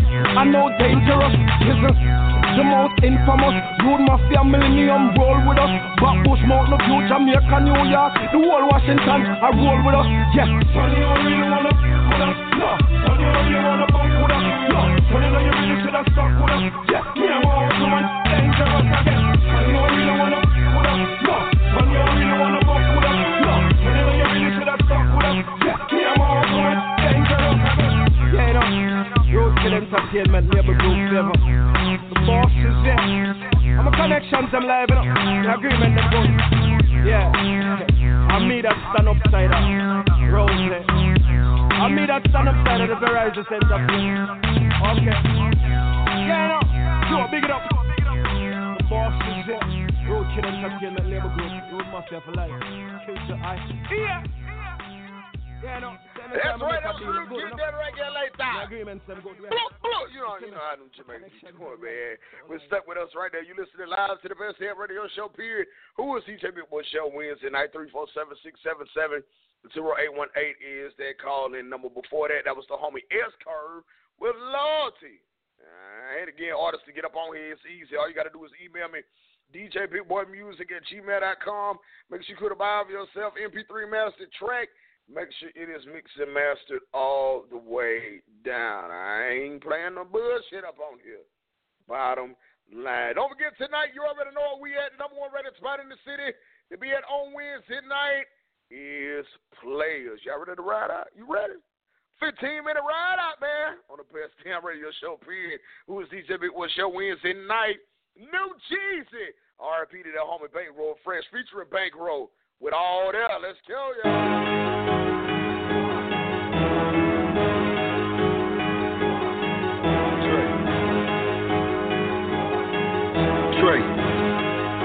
I know dangerous. Business. The most infamous, rude mafia millennium roll with us. Backbush, Mountain View, Jamaica, New York, the whole Washington, I roll with us. Yeah, Tony, you really wanna put us? No. Tony, you really wanna bump with us? No. Tony, you really should have stuck with us? Yeah, me and my old woman, dangerous again. Tony, you really wanna put us? No. Tony, you really wanna bump with us? No. Tony, you really should have stuck with us? Yeah, me and my old woman, dangerous again. Yeah, you know, road kid entertainment, labor group flavor. The boss is there. I'm a connections, them live, you know. The agreement, them good. Yeah. I me that stand upside of Rose. I me that stand upside of the Verizon Center. Okay. Yeah, you know. Sure, big it up. The boss is there. Road Kid Entertainment, labor group. Road Mafia for life. Future I. Yeah. Yeah, no. That's right, I'm through. Get that right there like that. Agreements, them good. You know, you know how them Jamaican people are, man. We're stuck with us right there. You listening live to the best damn radio show, period. Who is T J Big Boy Show Wednesday night? three four seven, six seven seven, zero eight one eight is that call-in number. Before that, that was the homie S-Curve with Loyalty. Uh, and again, artists to get up on here, it's easy. All you got to do is email me, D J Big Boy Music at gmail dot com. Make sure you could buy yourself M P three mastered track. Make sure it is mixed and mastered all the way down. I ain't playing no bullshit up on here. Bottom line. Don't forget tonight, you already know where we at. The number one rated spot in the city to be at on Wednesday night is Players. Y'all ready to ride out? You ready? fifteen minute ride out, man. On the best damn radio show, period. Who is D J Big Boy Show Wednesday night? New Cheesy. R I P to that homie Bankroll Fresh featuring Bankroll. With all that, let's go, y'all. Trey.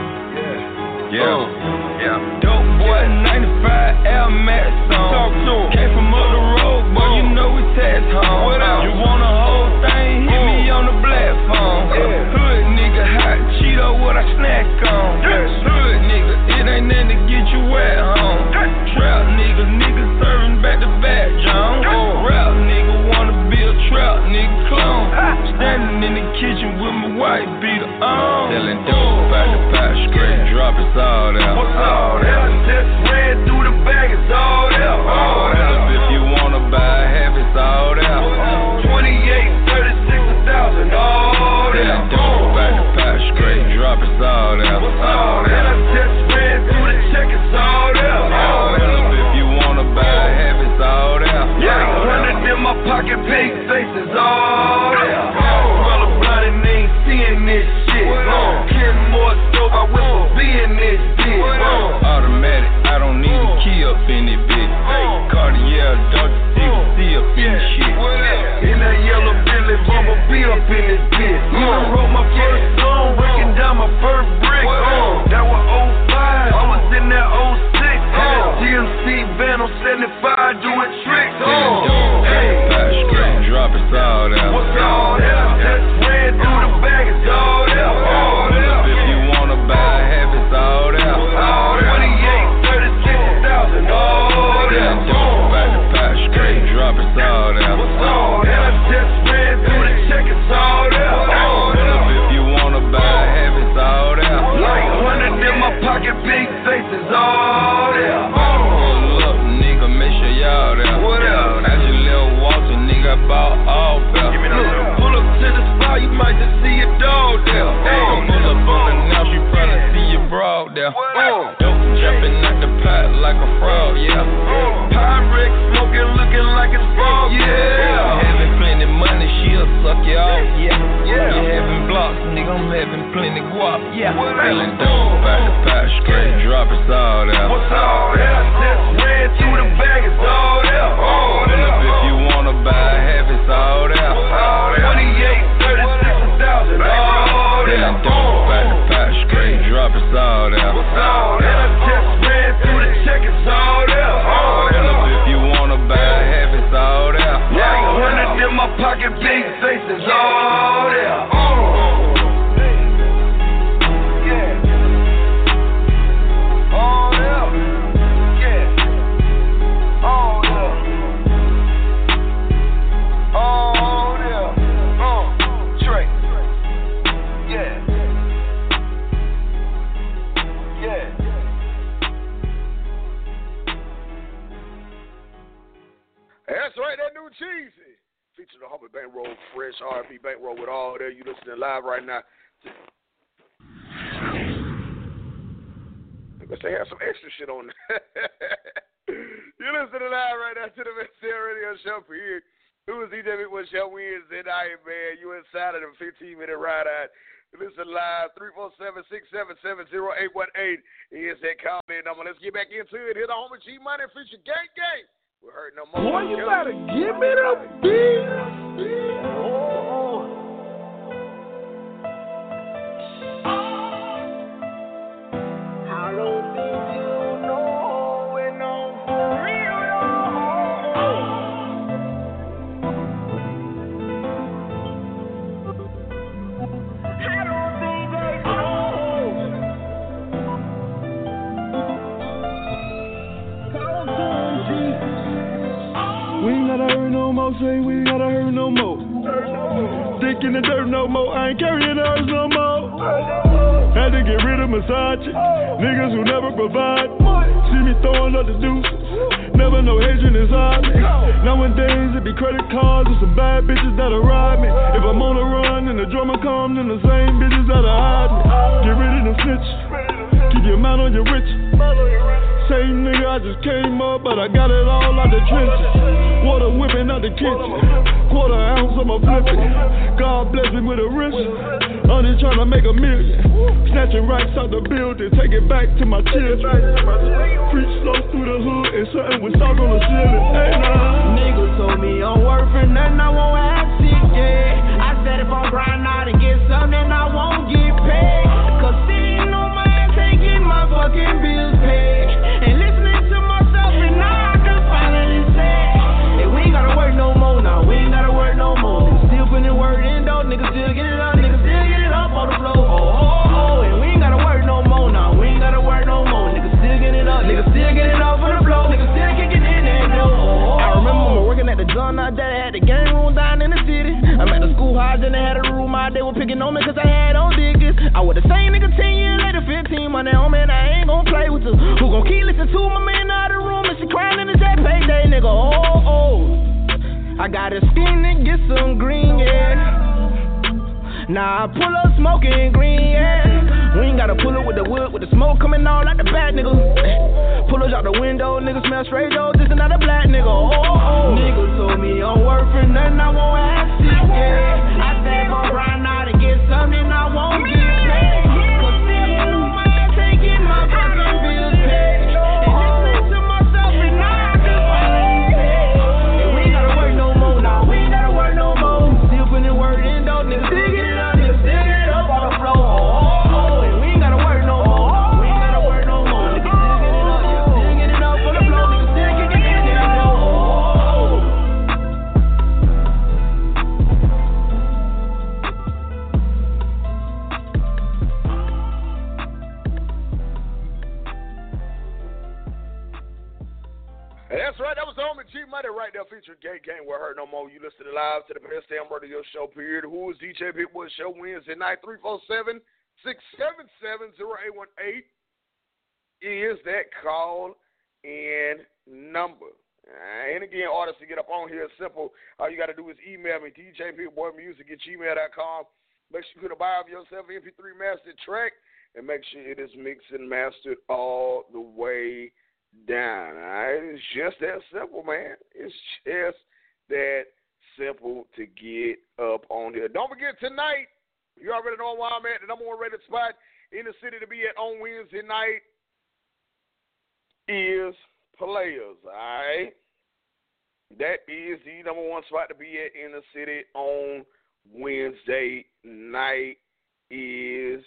Yeah, yeah. Dope boy, ninety-five Air Max on. Talk to him. Came from up the road, boy, you know we tax home. What else? You want a whole thing? Hit me on the platform. Yeah. Hood nigga, hot Cheeto, what I snack on. Yes. Hood nigga, it ain't nothing to get you at home. Trap nigga, nigga serving back to back, John. Rap nigga wanna be a trap nigga clone. Standing in the kitchen with my white beater on. Selling dope by the pot, straight drop, it's all there. What's all there? Just ran through the bag, it's all there. All there. If you wanna buy half, it's all there. twenty-eight, thirty-six, a thousand, all there. Selling dope by the pot, straight drop, it's all there. What's all there? Just ran through the check, it's all there. All there. If you wanna buy half, it's all there. Yeah, hundred in my pocket, big faces, all there. Roll a blunt and they ain't seeing this shit. Getting more dope, I will be in this bitch. Automatic, I don't need a key up in it, bitch. Cartier, Doctor Seagull, see up in this shit. In that yellow Billy, Bumblebee up in this bitch. I wrote my first song, breaking down my first brick. That was oh five, I was in that oh six. G M C van on seventy-five doing tricks. Hey, straight drop, it's all there. What's all there? Just ran through the bag, it's all there. All there. If you wanna buy half, it's all there. twenty-eight, thirty-six, a thousand, all there. Back to pot, straight drop, it's all there. What's all there? Just ran through the check, it's all there. All there. If you wanna buy half, it's all there. Like hundred in my pocket, big faces, all there. Pull up, nigga, make sure y'all there. What else? I just little Walter, nigga, bought all fell. Pull up to the spot, you might just see a dog there. Don't pull up on the now, you probably see your broad there. Don't jumping out the pot like a frog, yeah. Pyrex smoking, looking like it's frog, yeah. Having plenty money, she'll suck you off, yeah. Yeah. You having blocks, nigga, I'm having plenty guap, yeah. Feeling dope out the pot, straight drop, it's all there. What's all there? Just ran through the bag, it's all there. All there. If you wanna buy half, it's all there. twenty-eight, thirty-six, a thousand, all there. Feeling dope out the pot, straight drop, it's all there. What's all there? Just ran through the check, it's all there. All there. If you wanna buy half, it's all there. Like hundred in my pocket, big faces, all there. That's right, that new Cheesy. Featuring the Humble Bankroll, fresh R and B Bankroll with all there. You listening live right now. I guess they have some extra shit on there. You listening live right now to the Best Damn Radio Show for you. Who is D J Big Boy Show Wednesday night, man? You inside of the fifteen minute ride out. You listen live, three four seven, six seven seven, zero eight one eight is that call in number. Let's get back into it. Here the Homie G Money feature Gang Gang. We heard no more. Boy, you better give me the beat. Oh. I don't think you know when I'm for real, I don't think they know. Call to Jesus. We ain't gotta hurt no more, say we ain't gotta hurt no more. Dick in the dirt no more, I ain't carrying hers no more. Had to get rid of misogyny, niggas who never provide. See me throwing up the deuces, never no hatred inside me. Nowadays it be credit cards and some bad bitches that'll ride me. If I'm on the run and the drummer come, then the same bitches that'll hide me. Get rid of them snitches, keep your mind on your riches. Same nigga, I just came up, but I got it all out the trenches. Water whipping out the kitchen, quarter ounce, I'ma flip it. God bless me with a wrist, I'm just trying to make a million. Snatching racks out the building, take it back to my children. Preach slow through the hood and something with salt on the ceiling. Hey, nah. Niggas told me I'm worth it, nothing I won't have shit, yeah. I said if I'm grind out and get something, I won't get paid. Cause sitting on my ass ain't getting my fucking garage and they had a room out. They were picking on me cause I had on diggers. I was the same nigga ten years later, fifteen money on me, and I ain't gon' play with you. Who gon' keep listening to my man out of the room and she crying in the jet payday, nigga? Oh, oh. I got a skin and get some green, yeah. Nah, I pull up smoking green, yeah. We ain't gotta pull up with the wood, with the smoke coming all like the bad nigga. Pull us out the window, nigga smell straight, though, this another black nigga. Oh, oh. Niggas told me I'm worth for nothing, I won't ask shit, yeah. I said go grind out and get something I won't get paid. Cause still on my ass ain't getting my fucking bills paid. And listening to myself and I just ain't paid. And we ain't gotta work no more, nah, we ain't gotta work no more. Still putting word in, though, niggas dig it up, niggas dig it up on the floor. Oh, oh, oh. And we ain't gotta work no more. We ain't gotta work no more. Niggas digging it up, niggas digging it up on the floor. Niggas digging it up, niggas oh, oh, oh. That's right, that was the homie G Money right there featuring Gay Gang. We're heard no more. You listen to live to the best damn radio show, period. Who is D J Big Boy Show Wednesday night? three four seven, six seven seven, zero eight one eight is that call and number. Uh, and again, artists to get up on here is simple. All you got to do is email me, D J Big Boy Music at gmail dot com. Make sure you put a buy of yourself an M P three mastered track and make sure it is mixed and mastered all the way down. All right? It's just that simple, man. It's just that simple to get up on here. Don't forget tonight, you already know why I'm at, the number one rated spot in the city to be at on Wednesday night is Players, all right? That is the number one spot to be at in the city on Wednesday night is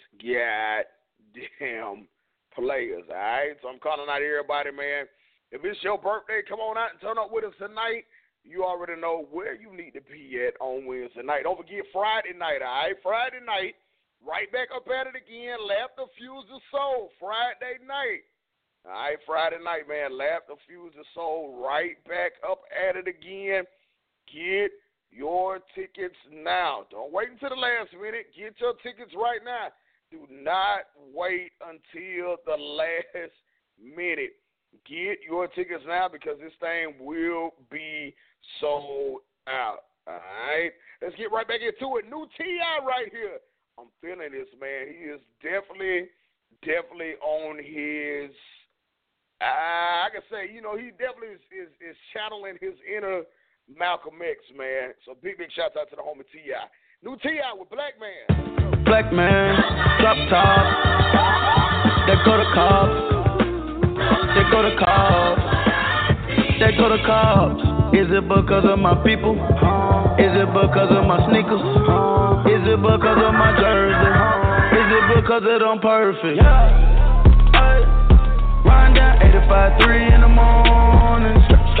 goddamn Players, all right? So I'm calling out everybody, man. If it's your birthday, come on out and turn up with us tonight. You already know where you need to be at on Wednesday night. Don't forget Friday night, all right? Friday night, right back up at it again. Laughter Fuels the Soul, Friday night. All right, Friday night, man. Laughter Fuels the Soul, right back up at it again. Get your tickets now. Don't wait until the last minute. Get your tickets right now. Do not wait until the last minute. Get your tickets now because this thing will be sold out. All right? Let's get right back into it. New T I right here. I'm feeling this, man. He is definitely, definitely on his, uh, I can say, you know, he definitely is, is, is channeling his inner Malcolm X, man. So big, big shout out to the homie T I. New T I with Black Man. Black man, drop top. They go to cops. They go to cops. They go to cops. Is it because of my people? Is it because of my sneakers? Is it because of my jersey? Is it because of them perfect? Hey. Riding down eighty-five three in the morning.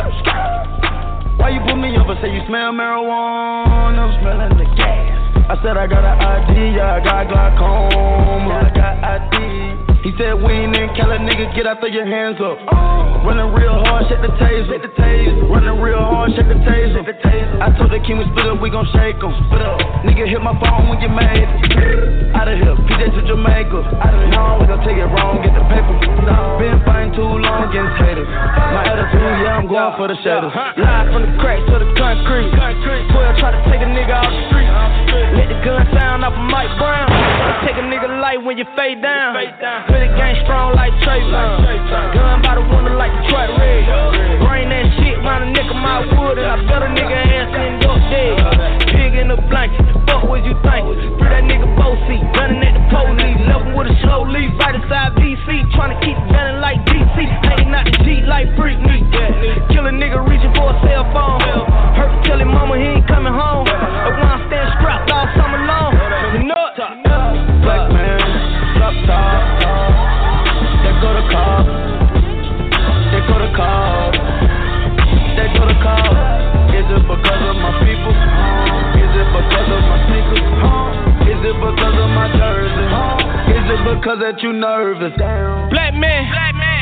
Why you put me up and say you smell marijuana? I'm smelling the gas. I said I got an I D, yeah, I got glaucoma. I got I D. He said we ain't in Cali, nigga, get out, throw your hands up. Oh. Running real hard, shake the taser. Shake the taser. Running real hard, shake the taser. Shake the taser. I told the king we split up, we gon' shake em. Split up. Nigga hit my phone when you made it. Out of here, P J to Jamaica. Out of here, no, we gon' take it wrong, get the paper. No. Been fighting too long against haters. My attitude, yeah, I'm going for the shadows. Live from the crack to the concrete. twelve try to take a nigga off the street. Let the gun sound off of Mike Brown. Take a nigga light when you fade down. Really gang strong like Trayvon. Gun by the window like Detroit Red. Bring that shit round the neck of my wood and I bet a nigga ass in your dead. Pig in the blanket, fuck what you think? Free that nigga both seat, running at the police. Left him with a slow leaf, right inside V C. Trying to keep running like D C. Hanging out the G like freak me. Kill a nigga reaching for a cell phone. Hurt to tell him mama he ain't coming home. But when I stand strapped all summer long, you know it. Black man, drop top. They go to cops. They go to cops. They go to cops. Is it because of my people? Is it because of my sneakers? Is it because of my jersey? Is it because that you nervous? Black man, black man.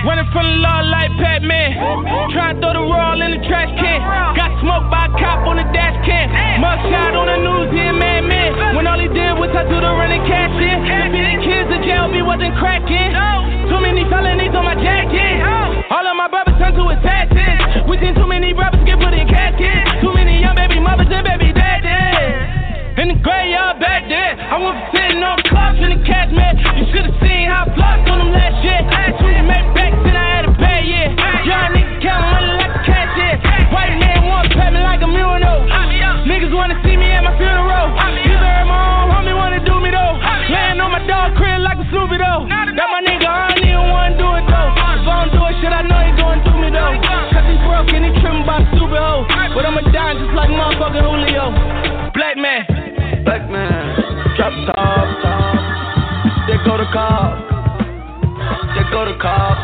Running from the law like Pac-Man. Trying to throw the roll in the trash can. Got smoked by a cop on the dash can. Mugshot on the news, he a madman. When all he did was touch to the running cash in. The fifty kids in jail, me wasn't cracking. Too many felonies on my jacket. All of my brothers turned to assassins. We seen too many brothers get put in caskets. Too many young baby mothers and baby daddies. In the graveyard back there, I was sitting on clubs in the cash man. You should've seen how I flopped on them last year. Two made back, then I had to pay, yeah. Young niggas count money like a cashier. White man wants to pay me like a million. Niggas wanna see me at my funeral. You heard my own homie wanna do me though. Laying on my dog crib like a Snoopy though. That my nigga, I don't even wanna do it though. If I don't do it, shit, I know he gon' do me though. Cause he broke and he trippin' by stupid hoe. But I'ma die just like motherfucking Julio. Black man. Black man, drop top, top. They go to cops. They go to cops.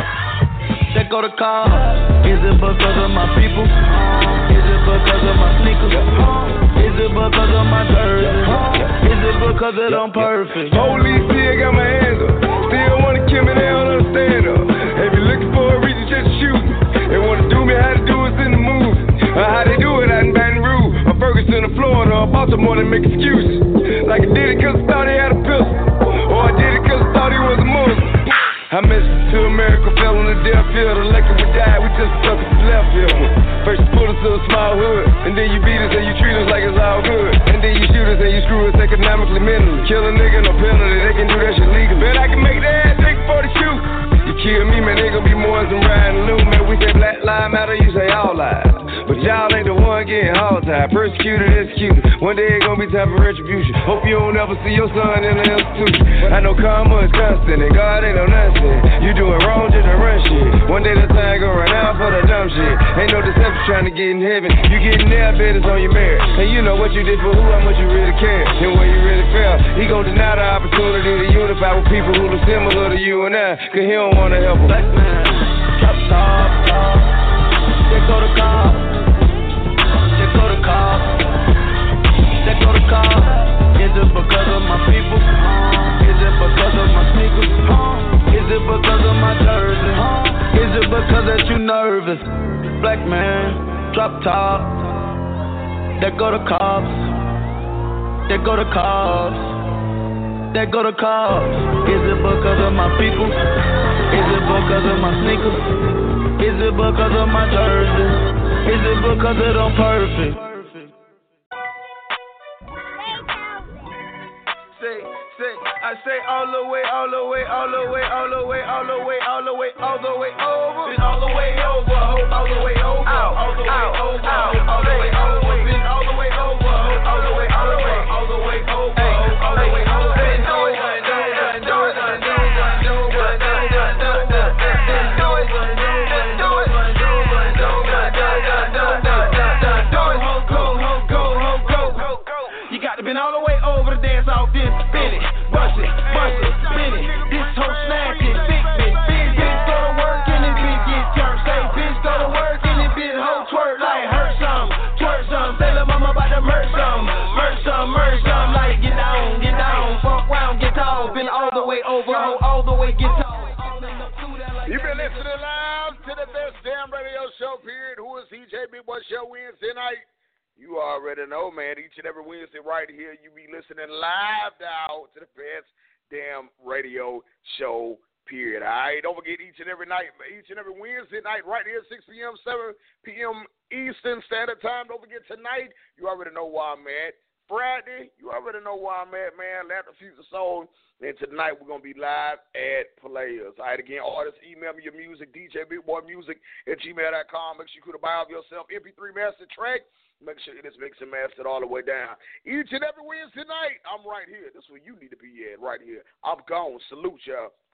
They go to cops. Is it because of my people? Is it because of my sneakers? Is it because of my jersey? Is it because of I'm perfect? Police still got my hands up. Still wanna kill me, they don't understand her. If you're looking for a reason, just shoot me. They wanna do me how to do it in the movie. Or how they do it out in Baton Rouge. Or Ferguson or Florida or Baltimore to make excuses. Like I did it cause I thought he had a pistol. Or I did it cause I thought he was a Muslim. I missed it to America, fell in the death field. Elected, we died, we just stuck at the left field. First you put us to a small hood, and then you beat us and you treat us like it's all good. And then you shoot us and you screw us economically, mentally. Kill a nigga, no penalty, they can do that shit legally. Bet I can make that take for the shoot. You kill me, man, they gon' be more than riding loot. Man, we say black lives matter, you say all lives. But y'all ain't the one getting hog-tied, persecuted, executed. One day it gon' be time for retribution. Hope you don't ever see your son in the institution. I know karma is constant and God ain't no nothing. You doing wrong just to run shit. One day the time gon' run out for the dumb shit. Ain't no deception trying to get in heaven. You getting there, bet it's on your merit. And you know what you did for who, how much you really care, and where you really fell. He gon' deny the opportunity to unify with people who look similar to you and I, cause he don't wanna help him. Black man, drop top, top. They go to cops. They go to cops. They go to cops. Is it because of my people? Is it because of my sneakers? Is it because of my jersey? Is it because that you nervous? Black man, drop top. They go to cops. They go to cops. They go to cops. Is it because of my people? Is it because of my sneakers? Is it because of my jersey? Is it because of I'm perfect? Say, say, I say all the way, all the way, all the way, all the way, all the way, all the way, all the way over. Been all the way over, all the way over, all the way over, all the way over. Been all the way over, all the way, all the way, all the way over, all the way over. Been all the way over the dance off this, spin it, bust it, bust it, spin it. This whole snap is thick, bitch. Bitch, bitch, go to work and this bitch get turned. Say, bitch, go to work and this bitch whole twerk like hurt some, twerk some. Say, little mama about to merch some, merch some, merch some. Like get down, get down, fuck round, get tall. Been all the way over, all the way get tall. You've been listening live to the best damn radio show, period. Who is T J Big Boy Show Wednesday night? You already know, man. Each and every Wednesday right here, you be listening live now to the best damn radio show, period. All right? Don't forget each and every night, each and every Wednesday night right here, six p.m., seven p.m. Eastern Standard Time. Don't forget tonight, you already know where I'm at. Friday, you already know where I'm at, man. Land of Future Soul. And tonight, we're going to be live at Players. All right, again, artists, email me your music, D J Big Boy Music at gmail dot com. Make sure you could buy off yourself M P three master track. Make sure you just mix and master it all the way down. Each and every Wednesday night, I'm right here. This is where you need to be at, right here. I'm gone. Salute y'all.